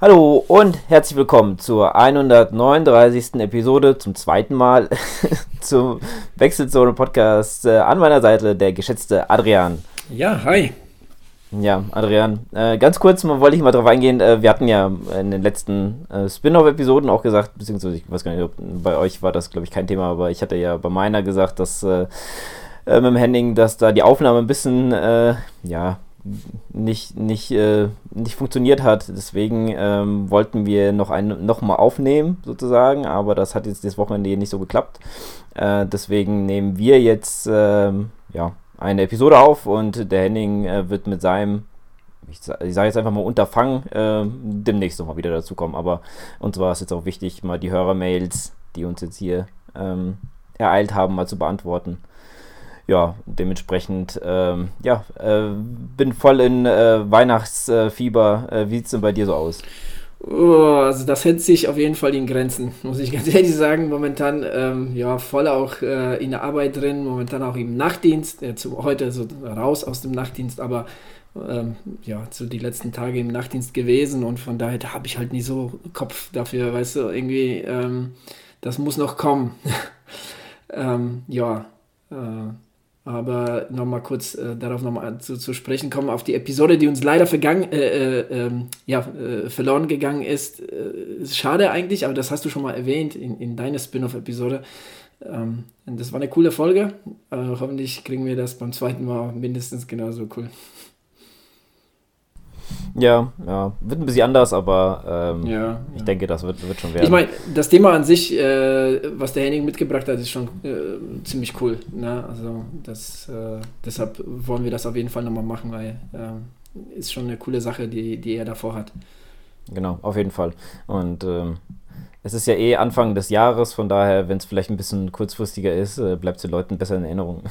Hallo und herzlich willkommen zur 139. Episode zum zweiten Mal zum Wechselzone-Podcast. An meiner Seite der geschätzte Adrian. Ja, hi. Ja, Adrian, ganz kurz wollte ich mal drauf eingehen. Wir hatten ja in den letzten Spin-off-Episoden auch gesagt, beziehungsweise ich weiß gar nicht, bei euch war das, glaube ich, kein Thema, aber ich hatte ja bei meiner gesagt, dass mit dem Henning, dass da die Aufnahme ein bisschen, nicht funktioniert hat. Deswegen wollten wir noch mal aufnehmen, sozusagen, aber das hat jetzt das Wochenende nicht so geklappt. Deswegen nehmen wir jetzt eine Episode auf und der Henning wird mit seinem, ich sage jetzt einfach mal Unterfangen, demnächst nochmal wieder dazu kommen. Aber uns war es jetzt auch wichtig, mal die Hörermails, die uns jetzt ereilt haben, mal zu beantworten. Ja, dementsprechend, bin voll in Weihnachtsfieber. Wie sieht es denn bei dir so aus? Also das hält sich auf jeden Fall in Grenzen, muss ich ganz ehrlich sagen. Momentan voll auch in der Arbeit drin, momentan auch im Nachtdienst. Heute so raus aus dem Nachtdienst, aber so die letzten Tage im Nachtdienst gewesen und von daher habe ich halt nie so Kopf dafür, weißt du, irgendwie, das muss noch kommen. Aber nochmal kurz darauf nochmal zu sprechen kommen, auf die Episode, die uns leider verloren gegangen ist. Ist schade eigentlich, aber das hast du schon mal erwähnt in deiner Spin-off-Episode. Das war eine coole Folge. Hoffentlich kriegen wir das beim zweiten Mal mindestens genauso cool. Ja, wird ein bisschen anders, aber ich denke, das wird schon werden. Ich meine, das Thema an sich, was der Henning mitgebracht hat, ist schon ziemlich cool. Ne? Also deshalb wollen wir das auf jeden Fall nochmal machen, weil ist schon eine coole Sache, die er davor hat. Genau, auf jeden Fall. Und es ist ja Anfang des Jahres, von daher, wenn es vielleicht ein bisschen kurzfristiger ist, bleibt es den Leuten besser in Erinnerung.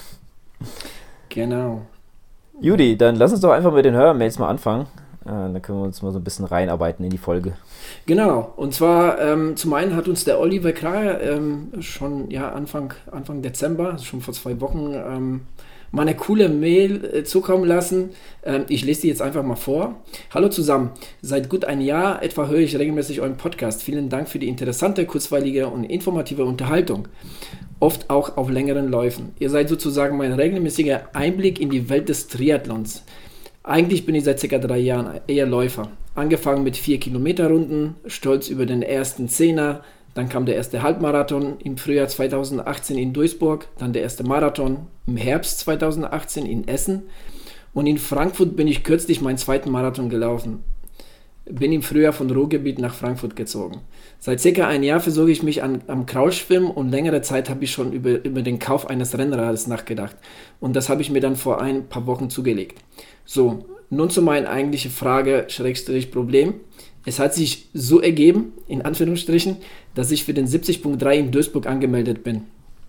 Genau. Judy, dann lass uns doch einfach mit den Hörermails mal anfangen. Dann können wir uns mal so ein bisschen reinarbeiten in die Folge. Genau, und zwar zum einen hat uns der Oliver Kraher schon Anfang Dezember, also schon vor 2 Wochen, mal eine coole Mail zukommen lassen. Ich lese die jetzt einfach mal vor. Hallo zusammen, seit gut einem Jahr etwa höre ich regelmäßig euren Podcast. Vielen Dank für die interessante, kurzweilige und informative Unterhaltung. Oft auch auf längeren Läufen. Ihr seid sozusagen mein regelmäßiger Einblick in die Welt des Triathlons. Eigentlich bin ich seit ca. 3 Jahren eher Läufer. Angefangen mit 4-Kilometer-Runden, stolz über den ersten 10er, dann kam der erste Halbmarathon im Frühjahr 2018 in Duisburg, dann der erste Marathon im Herbst 2018 in Essen und in Frankfurt bin ich kürzlich meinen zweiten Marathon gelaufen. Bin im Frühjahr von Ruhrgebiet nach Frankfurt gezogen. Seit ca. 1 Jahr versuche ich mich am Kraulschwimmen und längere Zeit habe ich schon über den Kauf eines Rennrades nachgedacht. Und das habe ich mir dann vor ein paar Wochen zugelegt. So, nun zu meiner eigentlichen Frage, Problem. Es hat sich so ergeben, in Anführungsstrichen, dass ich für den 70.3 in Duisburg angemeldet bin.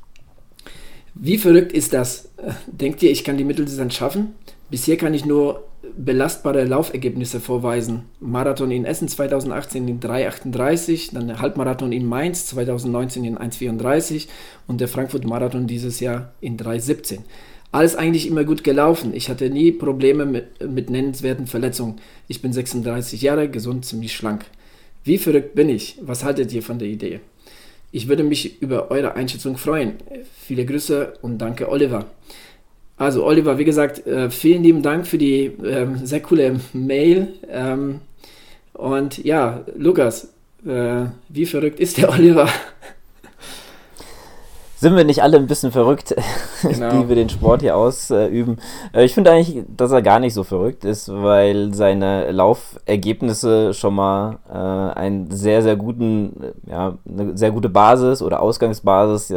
Wie verrückt ist das? Denkt ihr, ich kann die Mitteldistanz schaffen? Bisher kann ich nur belastbare Laufergebnisse vorweisen. Marathon in Essen 2018 in 3,38, dann der Halbmarathon in Mainz 2019 in 1,34 und der Frankfurt-Marathon dieses Jahr in 3,17. Alles eigentlich immer gut gelaufen. Ich hatte nie Probleme mit nennenswerten Verletzungen. Ich bin 36 Jahre, gesund, ziemlich schlank. Wie verrückt bin ich? Was haltet ihr von der Idee? Ich würde mich über eure Einschätzung freuen. Viele Grüße und danke, Oliver. Also Oliver, wie gesagt, vielen lieben Dank für die sehr coole Mail. Und ja, Lukas, wie verrückt ist der Oliver? Sind wir nicht alle ein bisschen verrückt, Genau. die wir den Sport hier ausüben? Ich finde eigentlich, dass er gar nicht so verrückt ist, weil seine Laufergebnisse schon mal eine sehr gute Basis oder Ausgangsbasis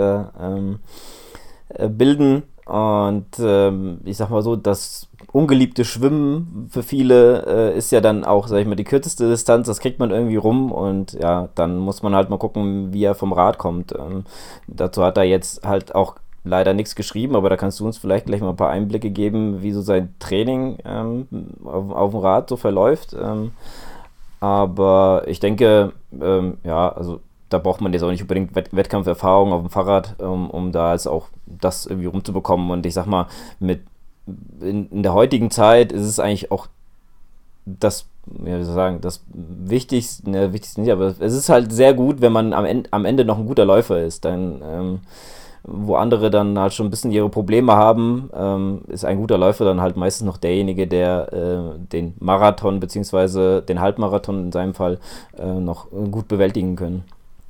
bilden. Und ich sag mal so, das ungeliebte Schwimmen für viele ist ja dann auch, sag ich mal, die kürzeste Distanz, das kriegt man irgendwie rum und ja, dann muss man halt mal gucken, wie er vom Rad kommt. Dazu hat er jetzt halt auch leider nichts geschrieben, aber da kannst du uns vielleicht gleich mal ein paar Einblicke geben, wie so sein Training auf dem Rad so verläuft. Aber ich denke, also da braucht man jetzt auch nicht unbedingt Wettkampferfahrung auf dem Fahrrad, um da jetzt auch das irgendwie rumzubekommen. Und ich sag mal, in der heutigen Zeit ist es eigentlich auch das wie soll ich sagen, das Wichtigste nicht, aber es ist halt sehr gut, wenn man am Ende noch ein guter Läufer ist. Dann, wo andere dann halt schon ein bisschen ihre Probleme haben, ist ein guter Läufer dann halt meistens noch derjenige, der den Marathon bzw. den Halbmarathon in seinem Fall noch gut bewältigen können.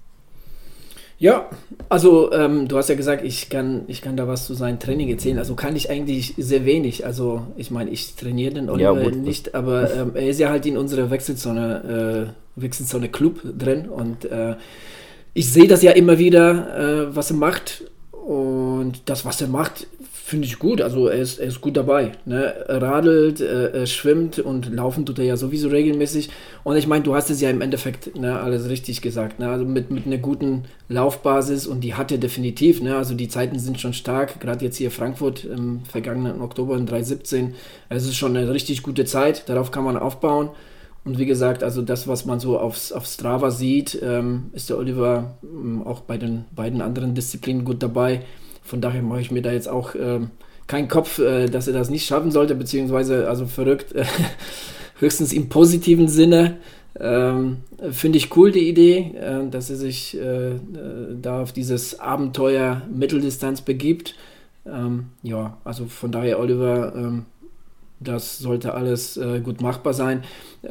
Ja, also du hast ja gesagt, ich kann da was zu seinem Training erzählen. Also kann ich eigentlich sehr wenig. Also ich meine, ich trainiere den Oliver nicht, aber er ist ja halt in unserer Wechselzone Club drin und ich sehe das ja immer wieder, was er macht. Und das, was er macht, finde ich gut. Also er ist gut dabei. Ne? Er radelt, er schwimmt und laufen tut er ja sowieso regelmäßig. Und ich meine, du hast es ja im Endeffekt alles richtig gesagt. Ne? Also mit einer guten Laufbasis und die hat er definitiv. Ne? Also die Zeiten sind schon stark. Gerade jetzt hier Frankfurt im vergangenen Oktober in 3:17. Es ist schon eine richtig gute Zeit. Darauf kann man aufbauen. Und wie gesagt, also das, was man so auf Strava sieht, ist der Oliver auch bei den beiden anderen Disziplinen gut dabei. Von daher mache ich mir da jetzt auch keinen Kopf, dass er das nicht schaffen sollte, beziehungsweise also verrückt, höchstens im positiven Sinne. Finde ich cool, die Idee, dass er sich da auf dieses Abenteuer Mitteldistanz begibt. Ja, also von daher, Oliver, das sollte alles gut machbar sein.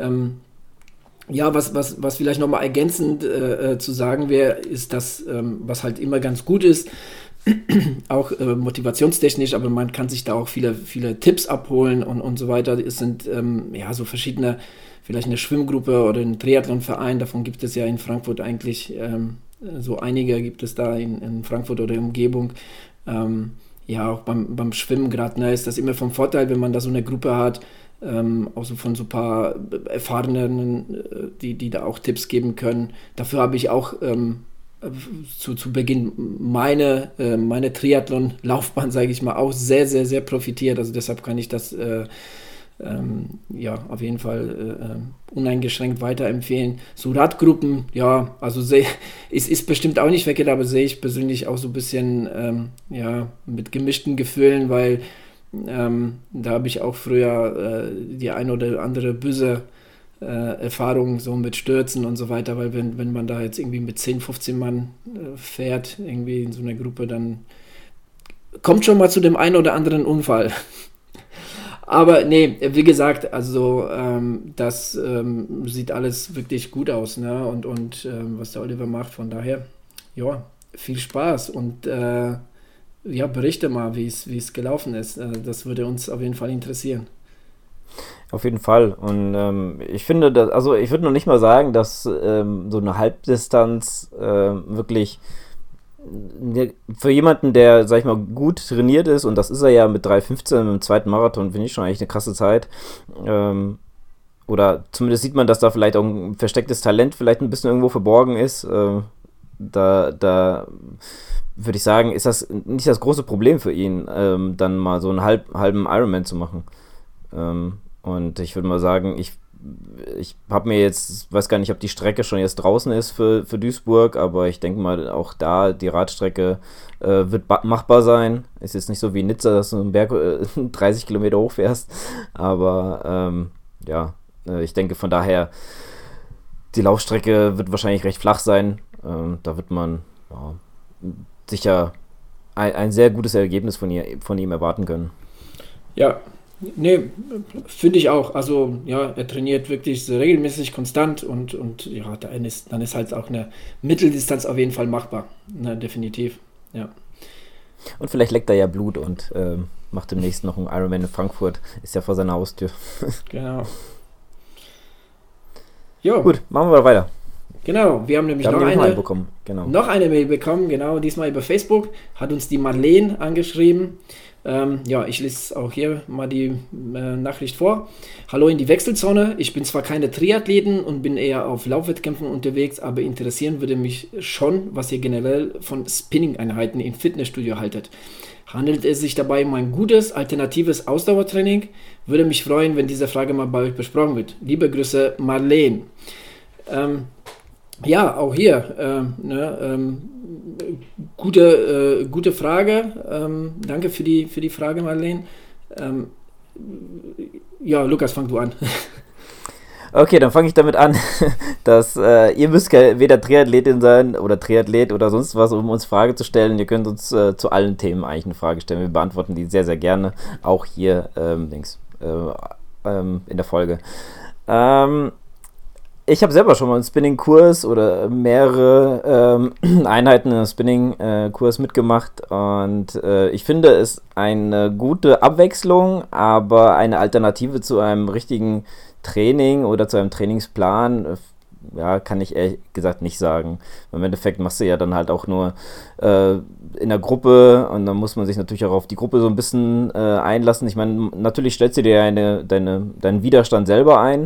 Ja, was vielleicht nochmal ergänzend zu sagen wäre, ist das, was halt immer ganz gut ist, auch motivationstechnisch, aber man kann sich da auch viele Tipps abholen und so weiter. Es sind so verschiedene, vielleicht eine Schwimmgruppe oder ein Triathlonverein, davon gibt es ja in Frankfurt eigentlich so einige, gibt es da in Frankfurt oder Umgebung. Ja, auch beim Schwimmen gerade, ne, ist das immer vom Vorteil, wenn man da so eine Gruppe hat, auch so von so ein paar Erfahrenen, die da auch Tipps geben können. Dafür habe ich auch zu Beginn meine Triathlon-Laufbahn, sage ich mal, auch sehr, sehr, sehr profitiert. Also deshalb kann ich das auf jeden Fall uneingeschränkt weiterempfehlen. So Radgruppen, ja, also ist bestimmt auch nicht verkehrt, aber sehe ich persönlich auch so ein bisschen mit gemischten Gefühlen, weil da habe ich auch früher die ein oder andere böse Erfahrung so mit Stürzen und so weiter, weil wenn man da jetzt irgendwie mit 10, 15 Mann fährt, irgendwie in so einer Gruppe, dann kommt schon mal zu dem einen oder anderen Unfall. Aber nee, wie gesagt, also das sieht alles wirklich gut aus, ne? Und was der Oliver macht, von daher, ja, viel Spaß und berichte mal, wie es gelaufen ist. Das würde uns auf jeden Fall interessieren. Auf jeden Fall. Und ich finde, ich würde noch nicht mal sagen, dass so eine Halbdistanz wirklich für jemanden, der, sag ich mal, gut trainiert ist, und das ist er ja mit 3:15 im zweiten Marathon, finde ich schon eigentlich eine krasse Zeit. Oder zumindest sieht man, dass da vielleicht auch ein verstecktes Talent vielleicht ein bisschen irgendwo verborgen ist. Da würde ich sagen, ist das nicht das große Problem für ihn, dann mal so einen halben Ironman zu machen. Und ich würde mal sagen, ich habe mir jetzt, weiß gar nicht, ob die Strecke schon jetzt draußen ist für Duisburg, aber ich denke mal, auch da, die Radstrecke wird machbar sein. Ist jetzt nicht so wie Nizza, dass du einen Berg 30 Kilometer hochfährst, aber ich denke von daher, die Laufstrecke wird wahrscheinlich recht flach sein. Da wird man sicher ein sehr gutes Ergebnis von ihm erwarten können. Ja, nee, finde ich auch. Also ja, er trainiert wirklich sehr regelmäßig, konstant und ja, dann ist halt auch eine Mitteldistanz auf jeden Fall machbar. Na, definitiv, ja. Und vielleicht leckt er ja Blut und macht demnächst noch einen Ironman in Frankfurt. Ist ja vor seiner Haustür. Genau. Jo. Gut, machen wir weiter. Genau, wir haben nämlich noch eine Mail bekommen, genau, diesmal über Facebook, hat uns die Madeleine angeschrieben. Ich lese auch hier mal die Nachricht vor. Hallo in die Wechselzone, ich bin zwar keine Triathletin und bin eher auf Laufwettkämpfen unterwegs, aber interessieren würde mich schon, was ihr generell von Spinning-Einheiten im Fitnessstudio haltet. Handelt es sich dabei um ein gutes, alternatives Ausdauertraining? Würde mich freuen, wenn diese Frage mal bei euch besprochen wird. Liebe Grüße, Marlene. Ja, auch hier, gute Frage. Danke für die Frage, Marlene. Lukas, fang du an. Okay, dann fange ich damit an, dass ihr müsst weder Triathletin sein oder Triathlet oder sonst was, um uns Frage zu stellen. Ihr könnt uns zu allen Themen eigentlich eine Frage stellen. Wir beantworten die sehr, sehr gerne, auch hier in der Folge. Ich habe selber schon mal einen Spinning-Kurs oder mehrere Einheiten in einem Spinning-Kurs mitgemacht und ich finde es eine gute Abwechslung, aber eine Alternative zu einem richtigen Training oder zu einem Trainingsplan, ja, kann ich ehrlich gesagt nicht sagen. Im Endeffekt machst du ja dann halt auch nur in der Gruppe und dann muss man sich natürlich auch auf die Gruppe so ein bisschen einlassen. Ich meine, natürlich stellst du dir deinen Widerstand selber ein,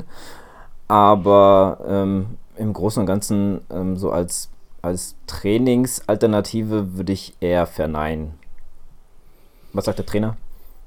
aber im Großen und Ganzen so als Trainingsalternative würde ich eher verneinen. Was sagt der Trainer?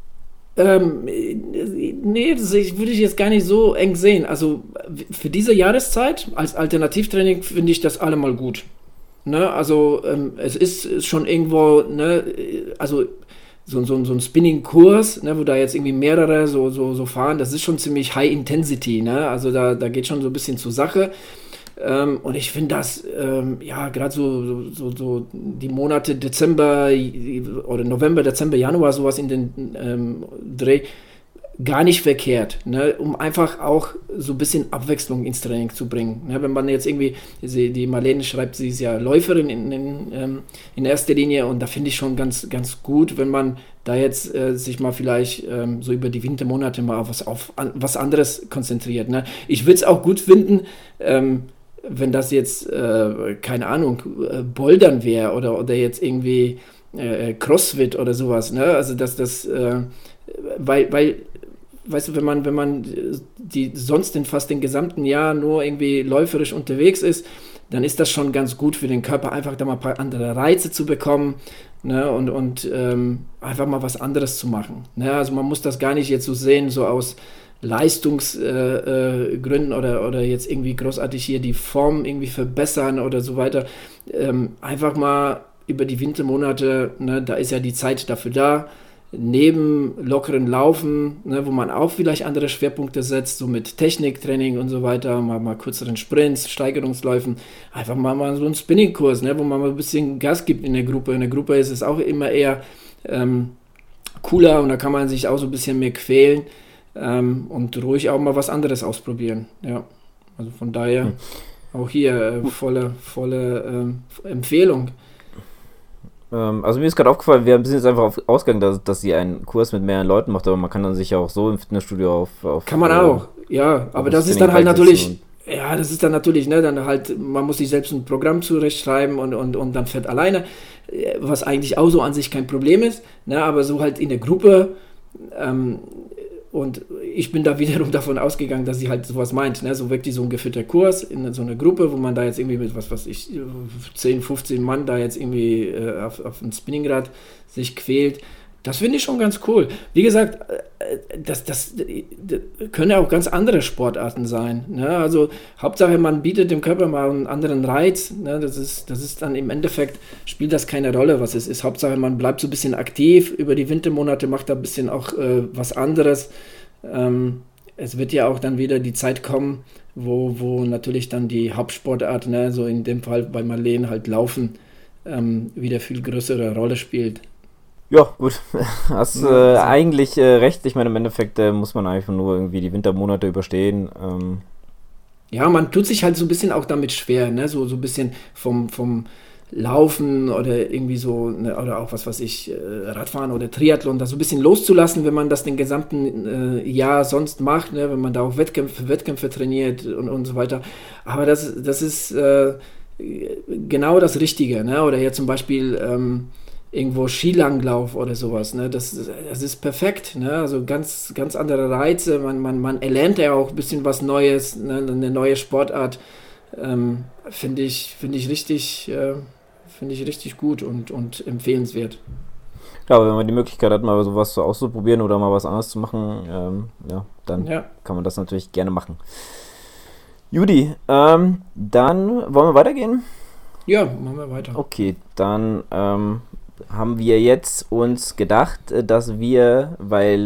Nee, das würde ich jetzt gar nicht so eng sehen. Also für diese Jahreszeit als Alternativtraining finde ich das allemal gut. Ne? Also es ist schon irgendwo, ne, also so ein Spinning-Kurs, ne, wo da jetzt irgendwie mehrere so fahren, das ist schon ziemlich High Intensity, ne? Also da geht schon so ein bisschen zur Sache. Und ich finde das, ja, gerade so die Monate Dezember oder November, Dezember, Januar, sowas in den Dreh, gar nicht verkehrt, ne? Um einfach auch so ein bisschen Abwechslung ins Training zu bringen. Ne? Wenn man jetzt irgendwie, die Marlene schreibt, sie ist ja Läuferin in erster Linie und da finde ich schon ganz, ganz gut, wenn man da jetzt sich mal vielleicht so über die Wintermonate mal auf was anderes konzentriert. Ne? Ich würde es auch gut finden, wenn das jetzt, keine Ahnung, Bouldern wäre oder jetzt irgendwie Crossfit oder sowas, ne? Also weil weißt du, wenn man die sonst fast den gesamten Jahr nur irgendwie läuferisch unterwegs ist, dann ist das schon ganz gut für den Körper, einfach da mal ein paar andere Reize zu bekommen, ne? Und einfach mal was anderes zu machen. Ne? Also man muss das gar nicht jetzt so sehen, so aus Leistungsgründen oder jetzt irgendwie großartig hier die Form irgendwie verbessern oder so weiter. Einfach mal über die Wintermonate, ne, da ist ja die Zeit dafür da, neben lockeren Laufen, ne, wo man auch vielleicht andere Schwerpunkte setzt, so mit Techniktraining und so weiter, mal kürzeren Sprints, Steigerungsläufen, einfach mal so einen Spinning-Kurs, ne, wo man mal ein bisschen Gas gibt in der Gruppe. In der Gruppe ist es auch immer eher cooler und da kann man sich auch so ein bisschen mehr quälen. Und ruhig auch mal was anderes ausprobieren. Ja, also von daher auch hier volle Empfehlung. Also mir ist gerade aufgefallen, wir sind jetzt einfach ausgegangen, dass sie einen Kurs mit mehreren Leuten macht, aber man kann dann sich ja auch so im Fitnessstudio auf kann man auch, ja, aber das ist dann halt natürlich, ja, das ist dann natürlich, ne, dann halt, man muss sich selbst ein Programm zurechtschreiben und dann fährt alleine, was eigentlich auch so an sich kein Problem ist, ne, aber so halt in der Gruppe, und ich bin da wiederum davon ausgegangen, dass sie halt sowas meint, ne? So wirklich so ein geführter Kurs in so einer Gruppe, wo man da jetzt irgendwie mit, 10, 15 Mann da jetzt irgendwie auf ein Spinningrad sich quält. Das finde ich schon ganz cool. Wie gesagt, das können ja auch ganz andere Sportarten sein. Ne? Also Hauptsache, man bietet dem Körper mal einen anderen Reiz. Ne? Das ist dann im Endeffekt, spielt das keine Rolle, was es ist. Hauptsache, man bleibt so ein bisschen aktiv. Über die Wintermonate macht da ein bisschen auch was anderes. Es wird ja auch dann wieder die Zeit kommen, wo natürlich dann die Hauptsportart, ne, so in dem Fall bei Marleen halt Laufen, wieder viel größere Rolle spielt. Ja, gut. Hast eigentlich recht. Ich meine, im Endeffekt muss man einfach nur irgendwie die Wintermonate überstehen. Ja, man tut sich halt so ein bisschen auch damit schwer, ne? So ein bisschen vom Laufen oder irgendwie so, ne? Oder auch was weiß ich, Radfahren oder Triathlon, da so ein bisschen loszulassen, wenn man das den gesamten Jahr sonst macht, ne? Wenn man da auch Wettkämpfe trainiert und so weiter. Aber das ist genau das Richtige, ne? Oder hier zum Beispiel irgendwo Skilanglauf oder sowas, ne? Das ist perfekt, ne? Also ganz, ganz andere Reize, man erlernt ja auch ein bisschen was Neues, ne? Eine neue Sportart, finde ich richtig gut und empfehlenswert. Klar, wenn man die Möglichkeit hat, mal sowas so auszuprobieren oder mal was anderes zu machen, dann kann man das natürlich gerne machen. Judy, dann wollen wir weitergehen? Ja, machen wir weiter. Okay, dann haben wir jetzt uns gedacht, dass wir, weil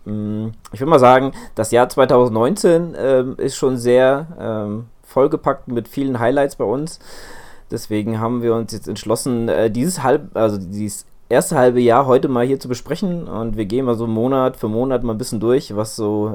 ich würde mal sagen, das Jahr 2019 ist schon sehr vollgepackt mit vielen Highlights bei uns. Deswegen haben wir uns jetzt entschlossen, dieses erste halbe Jahr heute mal hier zu besprechen. Und wir gehen mal so Monat für Monat mal ein bisschen durch, was so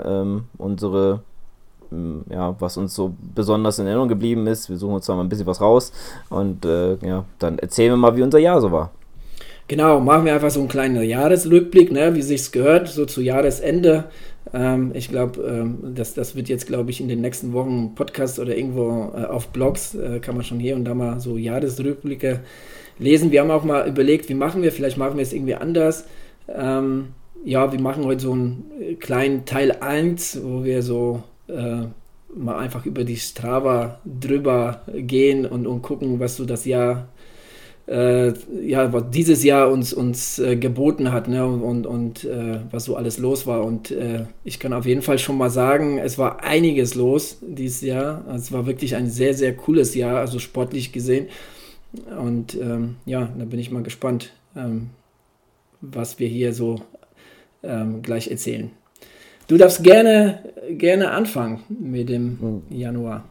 was uns so besonders in Erinnerung geblieben ist. Wir suchen uns da mal ein bisschen was raus und dann erzählen wir mal, wie unser Jahr so war. Genau, machen wir einfach so einen kleinen Jahresrückblick, ne, wie sich's gehört, so zu Jahresende. Ich glaube, das wird jetzt, glaube ich, in den nächsten Wochen Podcast oder irgendwo auf Blogs, kann man schon hier und da mal so Jahresrückblicke lesen. Wir haben auch mal überlegt, wie machen wir, vielleicht machen wir es irgendwie anders. Wir machen heute so einen kleinen Teil 1, wo wir so mal einfach über die Strava drüber gehen und gucken, was so das Jahr was dieses Jahr uns geboten hat, ne? und was so alles los war. Und ich kann auf jeden Fall schon mal sagen, es war einiges los dieses Jahr. Also es war wirklich ein sehr, sehr cooles Jahr, also sportlich gesehen. Und da bin ich mal gespannt, was wir hier so gleich erzählen. Du darfst gerne anfangen mit dem Januar.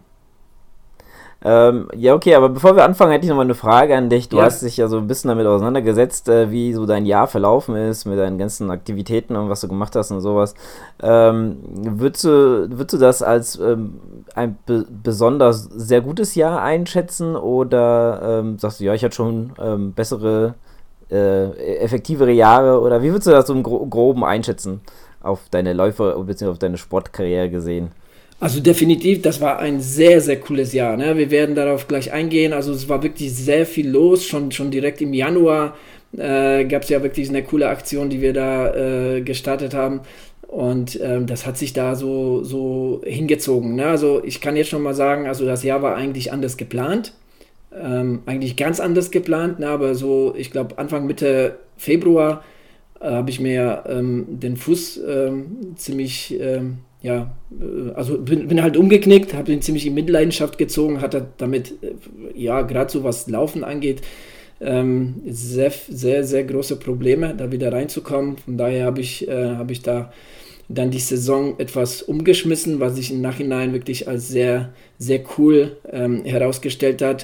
Okay, aber bevor wir anfangen, hätte ich nochmal eine Frage an dich. Du Ja. hast dich ja so ein bisschen damit auseinandergesetzt, wie so dein Jahr verlaufen ist, mit deinen ganzen Aktivitäten und was du gemacht hast und sowas. Würdest du das als ein besonders sehr gutes Jahr einschätzen oder sagst du, ja, ich hatte schon bessere, effektivere Jahre, oder wie würdest du das so im Groben einschätzen auf deine Läufe bzw. auf deine Sportkarriere gesehen? Also definitiv, das war ein sehr, sehr cooles Jahr. Ne? Wir werden darauf gleich eingehen. Also es war wirklich sehr viel los. Schon direkt im Januar gab es ja wirklich eine coole Aktion, die wir da gestartet haben. Und das hat sich da so hingezogen. Ne? Also ich kann jetzt schon mal sagen, also das Jahr war eigentlich anders geplant. Eigentlich ganz anders geplant. Ne? Aber so, ich glaube, Anfang, Mitte Februar habe ich mir den Fuß ziemlich... also bin halt umgeknickt, habe ihn ziemlich in Mitleidenschaft gezogen, hatte damit, gerade so was Laufen angeht, sehr, sehr, sehr große Probleme, da wieder reinzukommen. Von daher habe ich da dann die Saison etwas umgeschmissen, was sich im Nachhinein wirklich als sehr, sehr cool herausgestellt hat.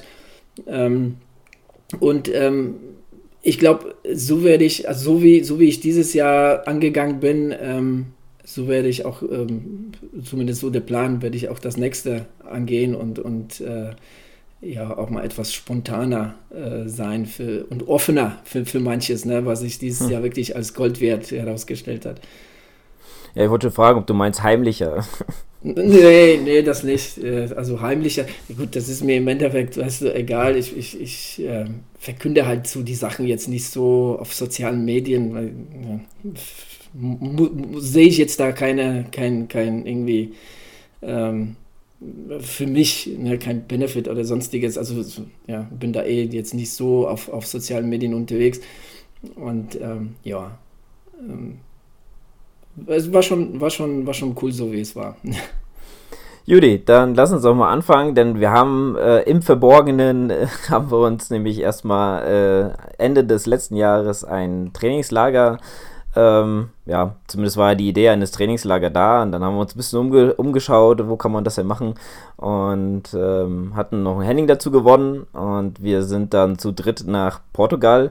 Ich glaube, so werde ich, also so wie ich dieses Jahr angegangen bin, so werde ich auch, zumindest so der Plan, werde ich auch das nächste angehen und auch mal etwas spontaner sein und offener für manches, ne, was sich dieses Jahr wirklich als Gold wert herausgestellt hat. Ja, ich wollte schon fragen, ob du meinst heimlicher. Nee, das nicht. Also heimlicher, gut, das ist mir im Endeffekt, weißt du, egal. Ich verkünde halt so die Sachen jetzt nicht so auf sozialen Medien, weil sehe ich jetzt da kein irgendwie für mich, ne, kein Benefit oder sonstiges. Also bin da jetzt nicht so auf sozialen Medien unterwegs. Und es war schon cool, so wie es war. Judy, dann lass uns doch mal anfangen, denn wir haben im Verborgenen, haben wir uns nämlich erstmal Ende des letzten Jahres ein Trainingslager, zumindest war die Idee eines Trainingslagers da, und dann haben wir uns ein bisschen umgeschaut, wo kann man das denn machen, und hatten noch ein Henning dazu gewonnen, und wir sind dann zu dritt nach Portugal,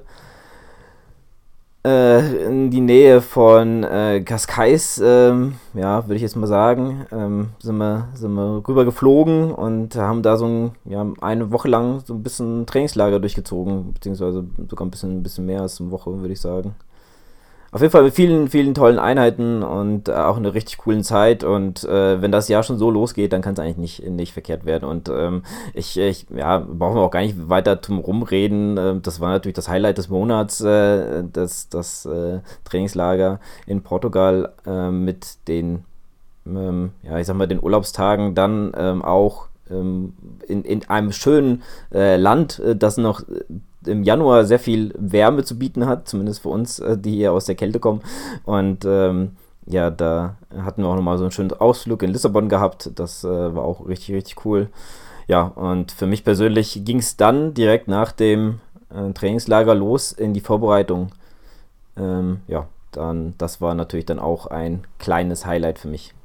in die Nähe von Cascais, würde ich jetzt mal sagen, sind wir rüber geflogen und haben da eine Woche lang so ein bisschen Trainingslager durchgezogen, beziehungsweise sogar ein bisschen mehr als eine Woche, würde ich sagen. Auf jeden Fall mit vielen, vielen tollen Einheiten und auch einer richtig coolen Zeit, und wenn das Jahr schon so losgeht, dann kann es eigentlich nicht verkehrt werden, und brauchen wir auch gar nicht weiter drum rumreden. Das war natürlich das Highlight des Monats, das Trainingslager in Portugal mit den, den Urlaubstagen dann auch in einem schönen Land, das noch im Januar sehr viel Wärme zu bieten hat, zumindest für uns, die hier aus der Kälte kommen. Und da hatten wir auch nochmal so einen schönen Ausflug in Lissabon gehabt. Das war auch richtig, richtig cool. Ja, und für mich persönlich ging es dann direkt nach dem Trainingslager los in die Vorbereitung. das war natürlich dann auch ein kleines Highlight für mich.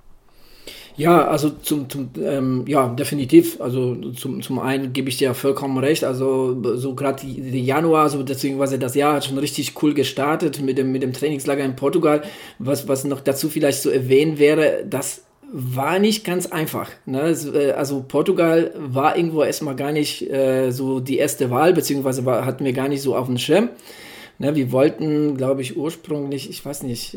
Ja, also ja, definitiv. Also zum einen gebe ich dir vollkommen recht. Also so gerade die Januar, so deswegen war das Jahr hat schon richtig cool gestartet mit dem Trainingslager in Portugal. Was noch dazu vielleicht zu erwähnen wäre, das war nicht ganz einfach. Ne? Also Portugal war irgendwo erstmal gar nicht so die erste Wahl, beziehungsweise hatten wir gar nicht so auf dem Schirm. Ne? Wir wollten, glaube ich, ursprünglich, ich weiß nicht,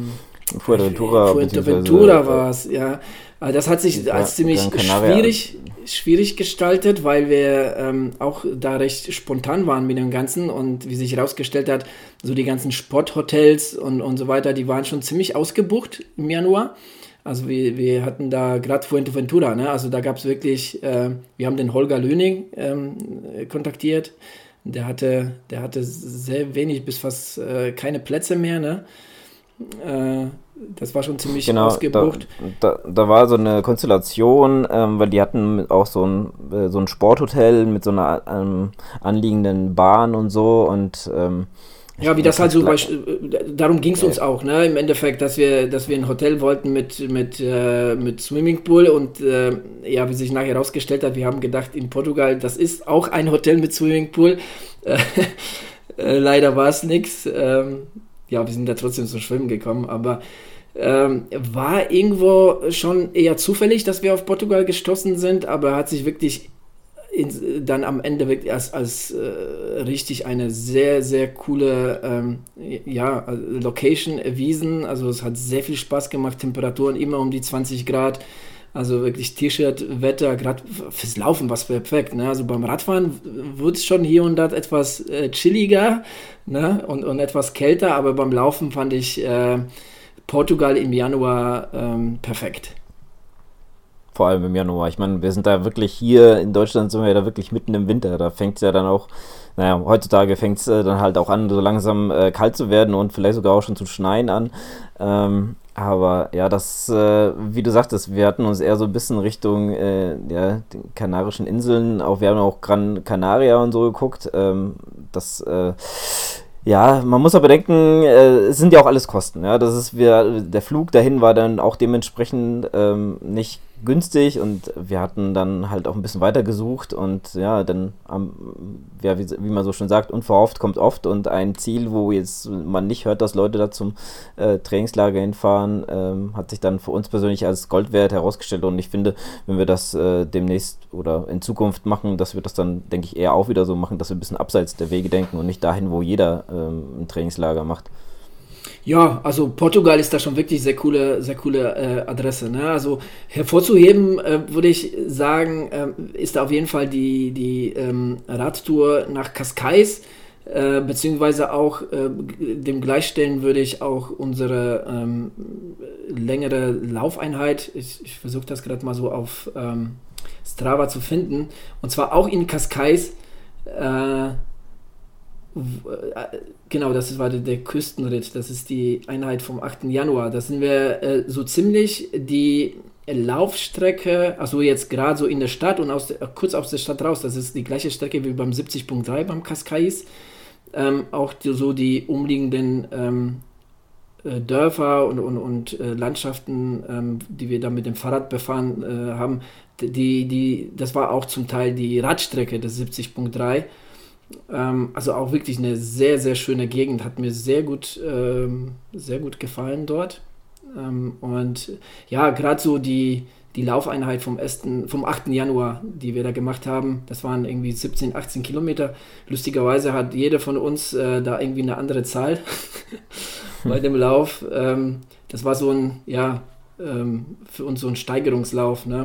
Fuerteventura war es, ja. Aber das hat sich als ziemlich schwierig gestaltet, weil wir auch da recht spontan waren mit dem Ganzen und wie sich herausgestellt hat, so die ganzen Sporthotels und so weiter, die waren schon ziemlich ausgebucht im Januar. Also wir hatten da gerade Fuerteventura, ne? Also da gab es wirklich, wir haben den Holger Löning kontaktiert. Der hatte sehr wenig bis fast keine Plätze mehr, ne? Das war schon ziemlich ausgebucht. Da war so eine Konstellation, weil die hatten auch so ein Sporthotel mit so einer anliegenden Bahn und so und ja, wie das halt so, darum ging es uns auch, ne? Im Endeffekt, dass wir ein Hotel wollten mit Swimmingpool und ja, wie sich nachher herausgestellt hat, wir haben gedacht, in Portugal, das ist auch ein Hotel mit Swimmingpool. Leider war es nichts. Ja, wir sind da trotzdem zum Schwimmen gekommen, aber war irgendwo schon eher zufällig, dass wir auf Portugal gestoßen sind, aber hat sich wirklich dann am Ende wirklich als richtig eine sehr, sehr coole Location erwiesen. Also es hat sehr viel Spaß gemacht, Temperaturen immer um die 20 Grad. Also wirklich T-Shirt-Wetter, gerade fürs Laufen war es perfekt. Ne? Also beim Radfahren wurde es schon hier und da etwas chilliger, ne? und etwas kälter, aber beim Laufen fand ich Portugal im Januar perfekt. Vor allem im Januar. Ich meine, wir sind da wirklich hier in Deutschland, sind wir ja da wirklich mitten im Winter. Da fängt es ja dann auch, heutzutage fängt es dann halt auch an, so langsam kalt zu werden und vielleicht sogar auch schon zu schneien an. Aber ja, das, wie du sagtest, wir hatten uns eher so ein bisschen Richtung den Kanarischen Inseln, wir haben auch Gran Canaria und so geguckt. Ja, man muss aber bedenken, es sind ja auch alles Kosten. Ja? Der Flug dahin war dann auch dementsprechend nicht günstig und wir hatten dann halt auch ein bisschen weiter gesucht und ja, dann, wie man so schön sagt, unverhofft kommt oft und ein Ziel, wo jetzt man nicht hört, dass Leute da zum Trainingslager hinfahren, hat sich dann für uns persönlich als Gold wert herausgestellt und ich finde, wenn wir das demnächst oder in Zukunft machen, dass wir das dann, denke ich, eher auch wieder so machen, dass wir ein bisschen abseits der Wege denken und nicht dahin, wo jeder ein Trainingslager macht. Ja, also Portugal ist da schon wirklich sehr coole Adresse. Ne? Also hervorzuheben würde ich sagen, ist da auf jeden Fall die Radtour nach Cascais, beziehungsweise auch dem gleichstellen würde ich auch unsere längere Laufeinheit, ich versuche das gerade mal so auf Strava zu finden, und zwar auch in Cascais. Genau, das war der Küstenritt, das ist die Einheit vom 8. Januar. Da sind wir so ziemlich die Laufstrecke, also jetzt gerade so in der Stadt und kurz aus der Stadt raus, das ist die gleiche Strecke wie beim 70.3 beim Cascais. Auch so die umliegenden Dörfer und Landschaften, die wir da mit dem Fahrrad befahren haben, das war auch zum Teil die Radstrecke des 70.3. Also auch wirklich eine sehr, sehr schöne Gegend, hat mir sehr gut gefallen dort. Und ja, gerade so die Laufeinheit vom 8. Januar, die wir da gemacht haben, das waren irgendwie 17, 18 Kilometer. Lustigerweise hat jeder von uns da irgendwie eine andere Zahl bei dem Lauf. Das war so ein, für uns so ein Steigerungslauf, ne?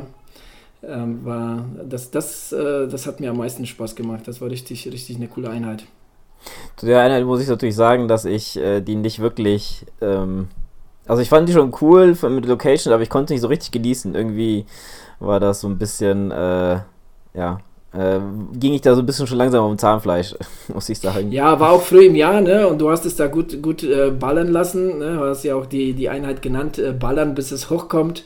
Das hat mir am meisten Spaß gemacht. Das war richtig, richtig eine coole Einheit. Zu der Einheit muss ich natürlich sagen, dass ich die nicht wirklich, also ich fand die schon cool mit Location, aber ich konnte nicht so richtig genießen. Irgendwie war das so ein bisschen, ging ich da so ein bisschen schon langsam auf dem Zahnfleisch, muss ich sagen. Ja, war auch früh im Jahr, ne? Und du hast es da gut ballern lassen, ne? Du hast ja auch die Einheit genannt, ballern, bis es hochkommt.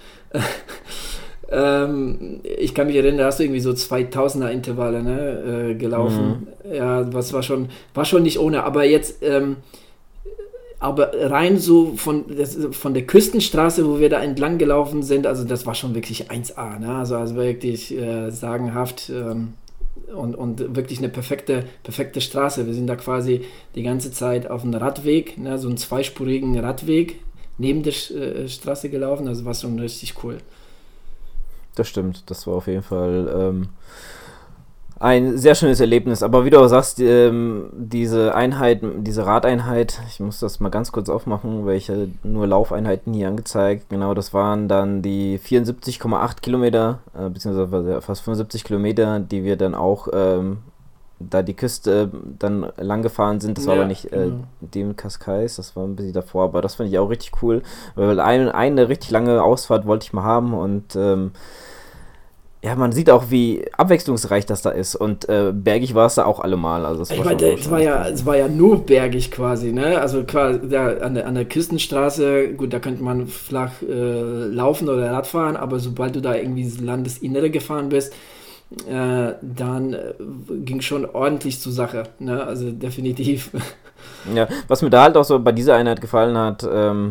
Ich kann mich erinnern, da hast du irgendwie so 2000er Intervalle, ne, gelaufen. Ja, was war schon nicht ohne. Aber jetzt aber rein so von der Küstenstraße, wo wir da entlang gelaufen sind, also das war schon wirklich 1A, ne? Also wirklich sagenhaft und wirklich eine perfekte Straße. Wir sind da quasi die ganze Zeit auf einem Radweg, ne? So einen zweispurigen Radweg neben der Straße gelaufen, also war schon richtig cool. Das stimmt, das war auf jeden Fall ein sehr schönes Erlebnis, aber wie du auch sagst, diese Einheit, diese Radeinheit, ich muss das mal ganz kurz aufmachen, welche nur Laufeinheiten hier angezeigt, genau, das waren dann die 74,8 Kilometer, beziehungsweise fast 75 Kilometer, die wir dann auch, da die Küste dann lang gefahren sind, das war aber nicht dem Cascais, das war ein bisschen davor, aber das fand ich auch richtig cool, weil eine richtig lange Ausfahrt wollte ich mal haben und ja, man sieht auch, wie abwechslungsreich das da ist und bergig war es da auch allemal. Also es war ja nur bergig quasi, ne? Also quasi an der Küstenstraße, gut, da könnte man flach laufen oder Rad fahren, aber sobald du da irgendwie ins Landesinnere gefahren bist, dann ging schon ordentlich zur Sache, ne? Also definitiv. Ja, was mir da halt auch so bei dieser Einheit gefallen hat,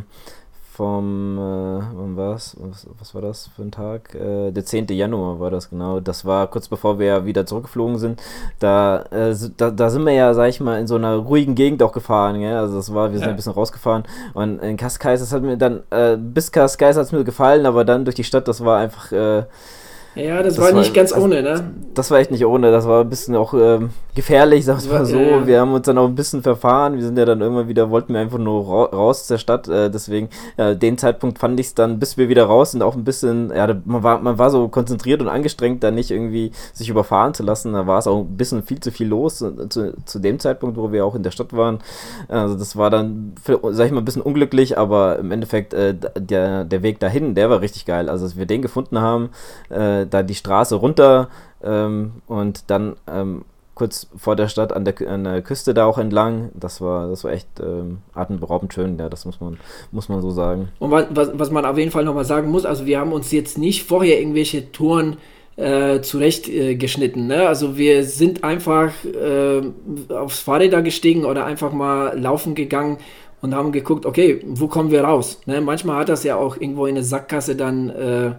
wann war's? Was war das für ein Tag? Der 10. Januar war das genau. Das war kurz bevor wir wieder zurückgeflogen sind. Da sind wir ja, sag ich mal, in so einer ruhigen Gegend auch gefahren. Gell? Also wir sind ein bisschen rausgefahren. Und in Cascais, das hat mir dann, bis Cascais hat es mir gefallen, aber dann durch die Stadt, das war einfach... ja, das war nicht ganz ohne, ne? Das war echt nicht ohne, das war ein bisschen auch gefährlich, sag ich mal so. Ja. Wir haben uns dann auch ein bisschen verfahren, wir sind ja dann irgendwann wieder, wollten wir einfach nur raus aus der Stadt, deswegen, den Zeitpunkt fand ich es dann, bis wir wieder raus sind, auch ein bisschen, ja, man war so konzentriert und angestrengt, da nicht irgendwie sich überfahren zu lassen, da war es auch ein bisschen viel zu viel los, zu dem Zeitpunkt, wo wir auch in der Stadt waren. Also das war dann, sag ich mal, ein bisschen unglücklich, aber im Endeffekt, der Weg dahin, der war richtig geil, also als wir den gefunden haben, da die Straße runter und dann kurz vor der Stadt an der Küste da auch entlang, das war echt atemberaubend schön, ja, das muss man so sagen. Und was man auf jeden Fall nochmal sagen muss, also wir haben uns jetzt nicht vorher irgendwelche Touren zurechtgeschnitten, ne? Also wir sind einfach aufs Fahrrad gestiegen oder einfach mal laufen gegangen und haben geguckt, okay, wo kommen wir raus? Ne? Manchmal hat das ja auch irgendwo in der Sackgasse dann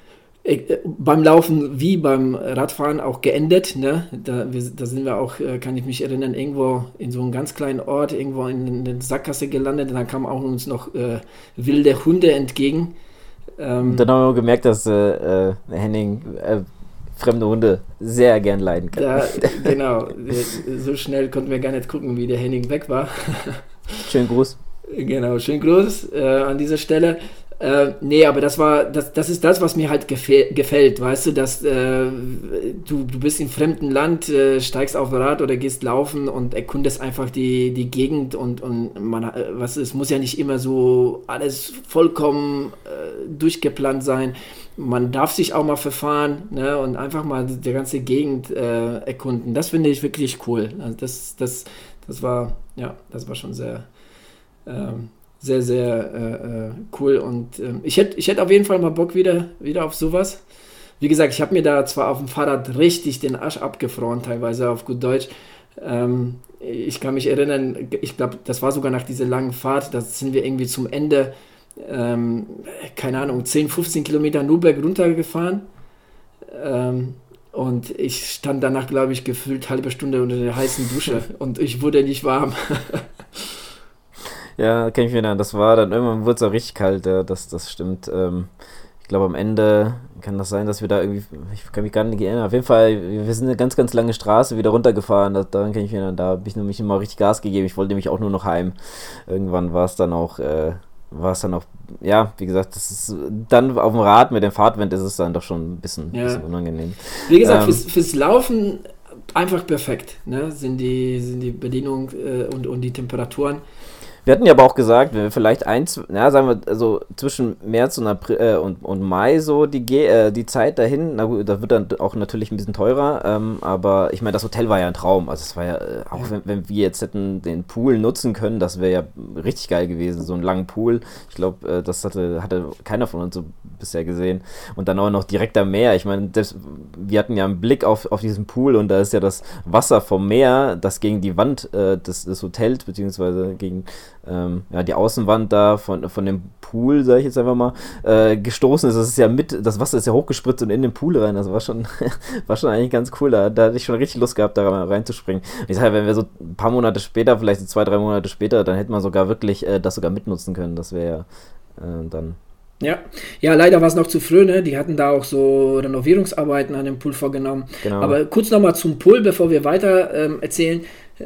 beim Laufen wie beim Radfahren auch geendet, ne? Da sind wir auch, kann ich mich erinnern, irgendwo in so einem ganz kleinen Ort, irgendwo in der Sackgasse gelandet und dann kamen auch uns noch wilde Hunde entgegen. Dann haben wir gemerkt, dass Henning fremde Hunde sehr gern leiden kann. Ja, genau. So schnell konnten wir gar nicht gucken, wie der Henning weg war. Schönen Gruß. Genau, schönen Gruß an dieser Stelle. Nee, aber das ist das, was mir halt gefällt, weißt du, dass du bist im fremden Land, steigst auf ein Rad oder gehst laufen und erkundest einfach die Gegend und es muss ja nicht immer so alles vollkommen durchgeplant sein. Man darf sich auch mal verfahren, ne, und einfach mal die ganze Gegend erkunden. Das finde ich wirklich cool. Also das war schon sehr sehr, sehr cool und ich hätte auf jeden Fall mal Bock wieder auf sowas. Wie gesagt, ich habe mir da zwar auf dem Fahrrad richtig den Arsch abgefroren, teilweise auf gut Deutsch. Ich kann mich erinnern, ich glaube, das war sogar nach dieser langen Fahrt, da sind wir irgendwie zum Ende, keine Ahnung, 10, 15 Kilometer nur berguntergefahren. Und ich stand danach, glaube ich, gefühlt halbe Stunde unter der heißen Dusche und ich wurde nicht warm. Ja, kann ich mir erinnern. Das war dann, irgendwann wurde es auch richtig kalt, ja, das stimmt. Ich glaube, am Ende kann das sein, dass wir da irgendwie, ich kann mich gar nicht erinnern, auf jeden Fall, wir sind eine ganz, ganz lange Straße wieder runtergefahren, daran kann ich mich erinnern, da habe ich nämlich immer richtig Gas gegeben, ich wollte nämlich auch nur noch heim. Irgendwann war es dann auch, ja, wie gesagt, das ist dann auf dem Rad mit dem Fahrtwind ist es dann doch schon ein bisschen unangenehm. Wie gesagt, fürs Laufen einfach perfekt, ne? Sind die Bedienung und die Temperaturen. Wir hatten ja aber auch gesagt, wenn wir vielleicht sagen wir, also zwischen März und April und Mai so die Zeit dahin, na gut, da wird dann auch natürlich ein bisschen teurer, aber ich meine, das Hotel war ja ein Traum, also es war ja, auch wenn wir jetzt hätten den Pool nutzen können, das wäre ja richtig geil gewesen, so einen langen Pool, ich glaube, das hatte keiner von uns so bisher gesehen und dann auch noch direkt am Meer, ich meine, wir hatten ja einen Blick auf diesen Pool und da ist ja das Wasser vom Meer, das gegen die Wand des Hotels, beziehungsweise gegen ja, die Außenwand da von dem Pool, sage ich jetzt einfach mal, gestoßen ist. Das ist ja das Wasser ist ja hochgespritzt und in den Pool rein. Das war schon, war schon eigentlich ganz cool. Da hatte ich schon richtig Lust gehabt, da reinzuspringen. Ich sage, wenn wir so ein paar Monate später, vielleicht so 2-3 Monate später, dann hätte man sogar wirklich das sogar mitnutzen können. Das wäre ja dann. Ja, leider war es noch zu früh, ne? Die hatten da auch so Renovierungsarbeiten an dem Pool vorgenommen. Genau. Aber kurz nochmal zum Pool, bevor wir weiter erzählen.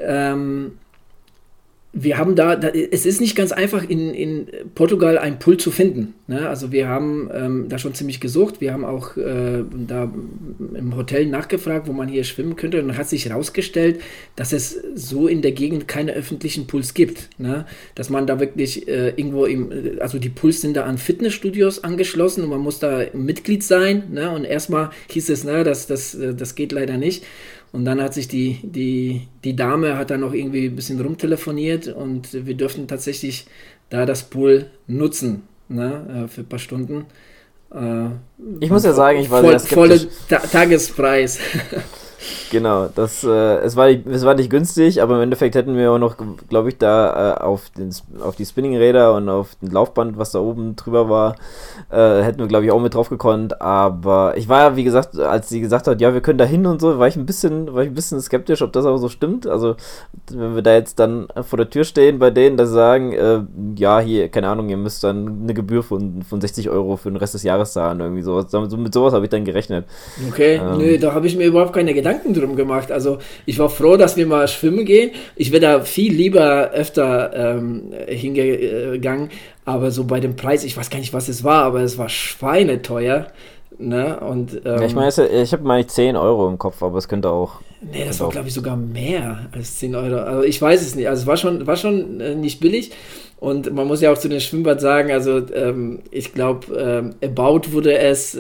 Wir haben es ist nicht ganz einfach in Portugal einen Pool zu finden. Ne? Also wir haben da schon ziemlich gesucht. Wir haben auch da im Hotel nachgefragt, wo man hier schwimmen könnte. Und dann hat sich herausgestellt, dass es so in der Gegend keine öffentlichen Pools gibt. Ne? Dass man da wirklich irgendwo also die Pools sind da an Fitnessstudios angeschlossen und man muss da Mitglied sein. Ne? Und erstmal hieß es, ne, das geht leider nicht. Und dann hat sich die Dame hat dann noch irgendwie ein bisschen rumtelefoniert und wir durften tatsächlich da das Pool nutzen, ne, für ein paar Stunden. Ich muss ja sagen, ich war sehr skeptisch. Volle Tagespreis. Genau, es war nicht günstig, aber im Endeffekt hätten wir auch noch, glaube ich, da auf die Spinningräder und auf den Laufband, was da oben drüber war, hätten wir, glaube ich, auch mit drauf gekonnt. Aber ich war ja, wie gesagt, als sie gesagt hat, ja, wir können da hin und so, war ich ein bisschen skeptisch, ob das auch so stimmt. Also, wenn wir da jetzt dann vor der Tür stehen bei denen, dass sie sagen, ja, hier, keine Ahnung, ihr müsst dann eine Gebühr von 60 Euro für den Rest des Jahres zahlen, irgendwie sowas. Mit sowas habe ich dann gerechnet. Okay, nö, da habe ich mir überhaupt keine Gedanken drum gemacht. Also ich war froh, dass wir mal schwimmen gehen. Ich wäre da viel lieber öfter hingegangen, aber so bei dem Preis, ich weiß gar nicht, was es war, aber es war schweineteuer. Ne? Und, ja, ich meine, ich habe mal 10 Euro im Kopf, aber es könnte auch... Nee, das war, glaube ich, sogar mehr als 10 Euro. Also ich weiß es nicht. Also es war schon nicht billig. Und man muss ja auch zu dem Schwimmbad sagen, also ich glaube, erbaut wurde es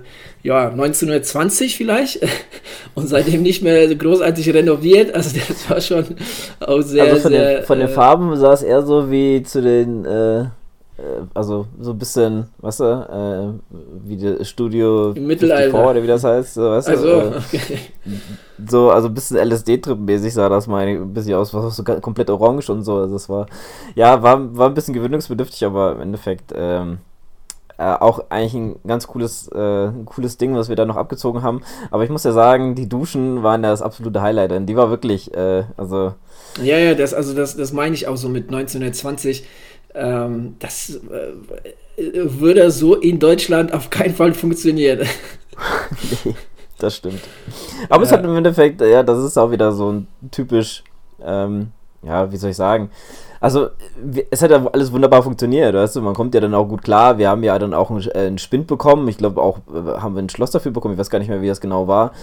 1920 vielleicht und seitdem nicht mehr großartig renoviert. Also das war schon auch sehr, also sehr... Von den Farben sah es eher so wie zu den... also so ein bisschen, weißt du, wie das Studio im Mittelalter 54, oder wie das heißt, so, weißt also, du, okay. So, also ein bisschen LSD-Trip-mäßig sah das mal ein bisschen aus, was so komplett orange und so, also es war ein bisschen gewöhnungsbedürftig, aber im Endeffekt auch eigentlich ein ganz cooles Ding, was wir da noch abgezogen haben, aber ich muss ja sagen, die Duschen waren ja das absolute Highlight, denn die war wirklich, also... Ja, das meine ich auch so mit 1920. Das würde so in Deutschland auf keinen Fall funktionieren. Nee, das stimmt. Aber es hat im Endeffekt, ja, das ist auch wieder so ein typisch, wie soll ich sagen, also es hat ja alles wunderbar funktioniert, weißt du, man kommt ja dann auch gut klar, wir haben ja dann auch einen Spind bekommen, ich glaube auch, haben wir ein Schloss dafür bekommen, ich weiß gar nicht mehr, wie das genau war,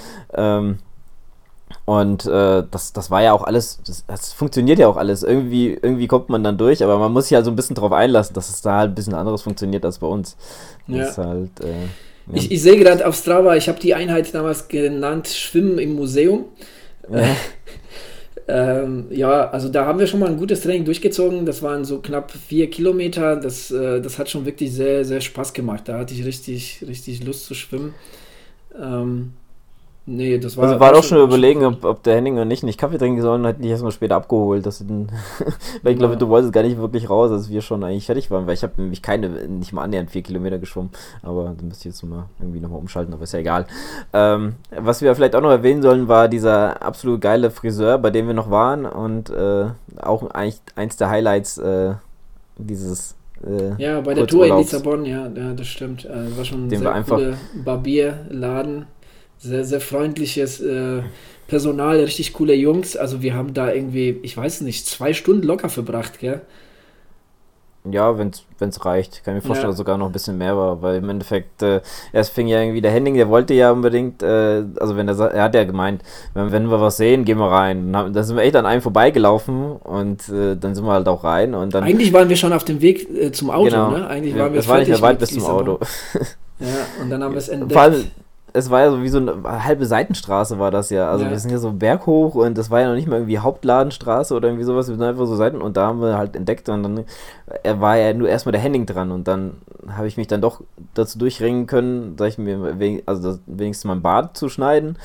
und das war ja auch alles, das funktioniert ja auch alles. Irgendwie kommt man dann durch, aber man muss sich halt so ein bisschen drauf einlassen, dass es da halt ein bisschen anderes funktioniert als bei uns. Das ist halt, ja. Ich sehe gerade auf Strava, ich habe die Einheit damals genannt Schwimmen im Museum. Also da haben wir schon mal ein gutes Training durchgezogen. Das waren so knapp 4 Kilometer. Das hat schon wirklich sehr, sehr Spaß gemacht. Da hatte ich richtig, richtig Lust zu schwimmen. Nee, das war... Also war auch schon überlegen, ob der Henning und ich nicht Kaffee trinken sollen, hätten die erstmal später abgeholt. Weil ich glaube, du wolltest gar nicht wirklich raus, als wir schon eigentlich fertig waren, weil ich habe nämlich nicht mal annähernd 4 Kilometer geschwommen. Aber da müsst ihr jetzt irgendwie nochmal umschalten, aber ist ja egal. Was wir vielleicht auch noch erwähnen sollen, war dieser absolut geile Friseur, bei dem wir noch waren und auch eigentlich eins der Highlights dieses... ja, bei der Tour in Lissabon, ja, das stimmt. War schon ein sehr cooler Barbierladen. Sehr, sehr freundliches Personal, richtig coole Jungs. Also wir haben da irgendwie, ich weiß nicht, 2 Stunden locker verbracht, gell? Ja, wenn's reicht. Kann ich mir vorstellen, dass sogar noch ein bisschen mehr war, weil im Endeffekt, erst fing ja irgendwie der Henning, der wollte ja unbedingt, also er hat ja gemeint, wenn wir was sehen, gehen wir rein. Da sind wir echt an einem vorbeigelaufen und dann sind wir halt auch rein und dann... Eigentlich waren wir schon auf dem Weg zum Auto, genau, ne? Eigentlich waren wir es war nicht mehr weit bis zum Auto. Ja, und dann haben wir es entdeckt. Vor allem, es war ja so wie so eine halbe Seitenstraße war das ja. Also wir sind ja so berghoch und das war ja noch nicht mal irgendwie Hauptladenstraße oder irgendwie sowas. Wir sind einfach so Seiten und da haben wir halt entdeckt und dann war ja nur erstmal der Henning dran und dann habe ich mich dann doch dazu durchringen können, wenigstens mein Bart zu schneiden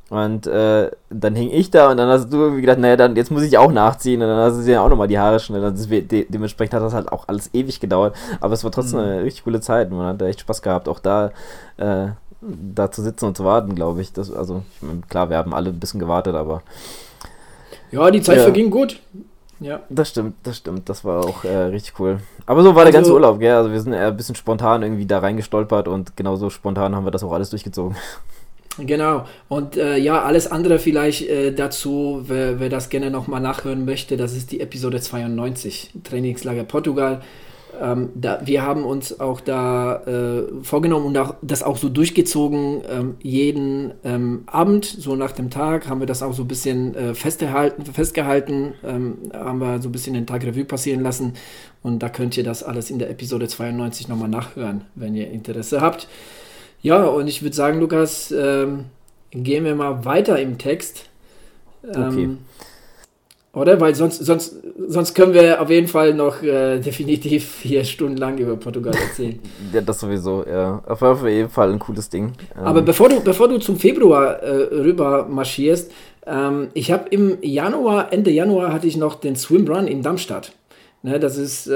Und dann hing ich da und dann hast du irgendwie gedacht, naja, dann jetzt muss ich auch nachziehen und dann hast du dir auch nochmal die Haare schneller. Dementsprechend hat das halt auch alles ewig gedauert, aber es war trotzdem eine richtig coole Zeit. Man hat da echt Spaß gehabt, auch da zu sitzen und zu warten, glaube ich. Also, ich meine, klar, wir haben alle ein bisschen gewartet, aber Ja, die Zeit verging gut. Ja. das stimmt. Das war auch richtig cool. Aber so war der ganze Urlaub, gell? Also wir sind eher ein bisschen spontan irgendwie da reingestolpert und genauso spontan haben wir das auch alles durchgezogen. Genau. Und alles andere vielleicht dazu, wer das gerne nochmal nachhören möchte, das ist die Episode 92, Trainingslager Portugal. Wir haben uns auch da vorgenommen und das auch so durchgezogen. Jeden Abend, so nach dem Tag, haben wir das auch so ein bisschen festgehalten, haben wir so ein bisschen den Tag Revue passieren lassen. Und da könnt ihr das alles in der Episode 92 nochmal nachhören, wenn ihr Interesse habt. Ja, und ich würde sagen, Lukas, gehen wir mal weiter im Text. Okay. Oder? Weil sonst können wir auf jeden Fall noch definitiv hier stundenlang über Portugal erzählen. Ja, das sowieso, ja. Auf jeden Fall ein cooles Ding. Aber bevor du zum Februar rüber marschierst, ich habe Ende Januar hatte ich noch den Swimrun in Darmstadt. Ne, das ist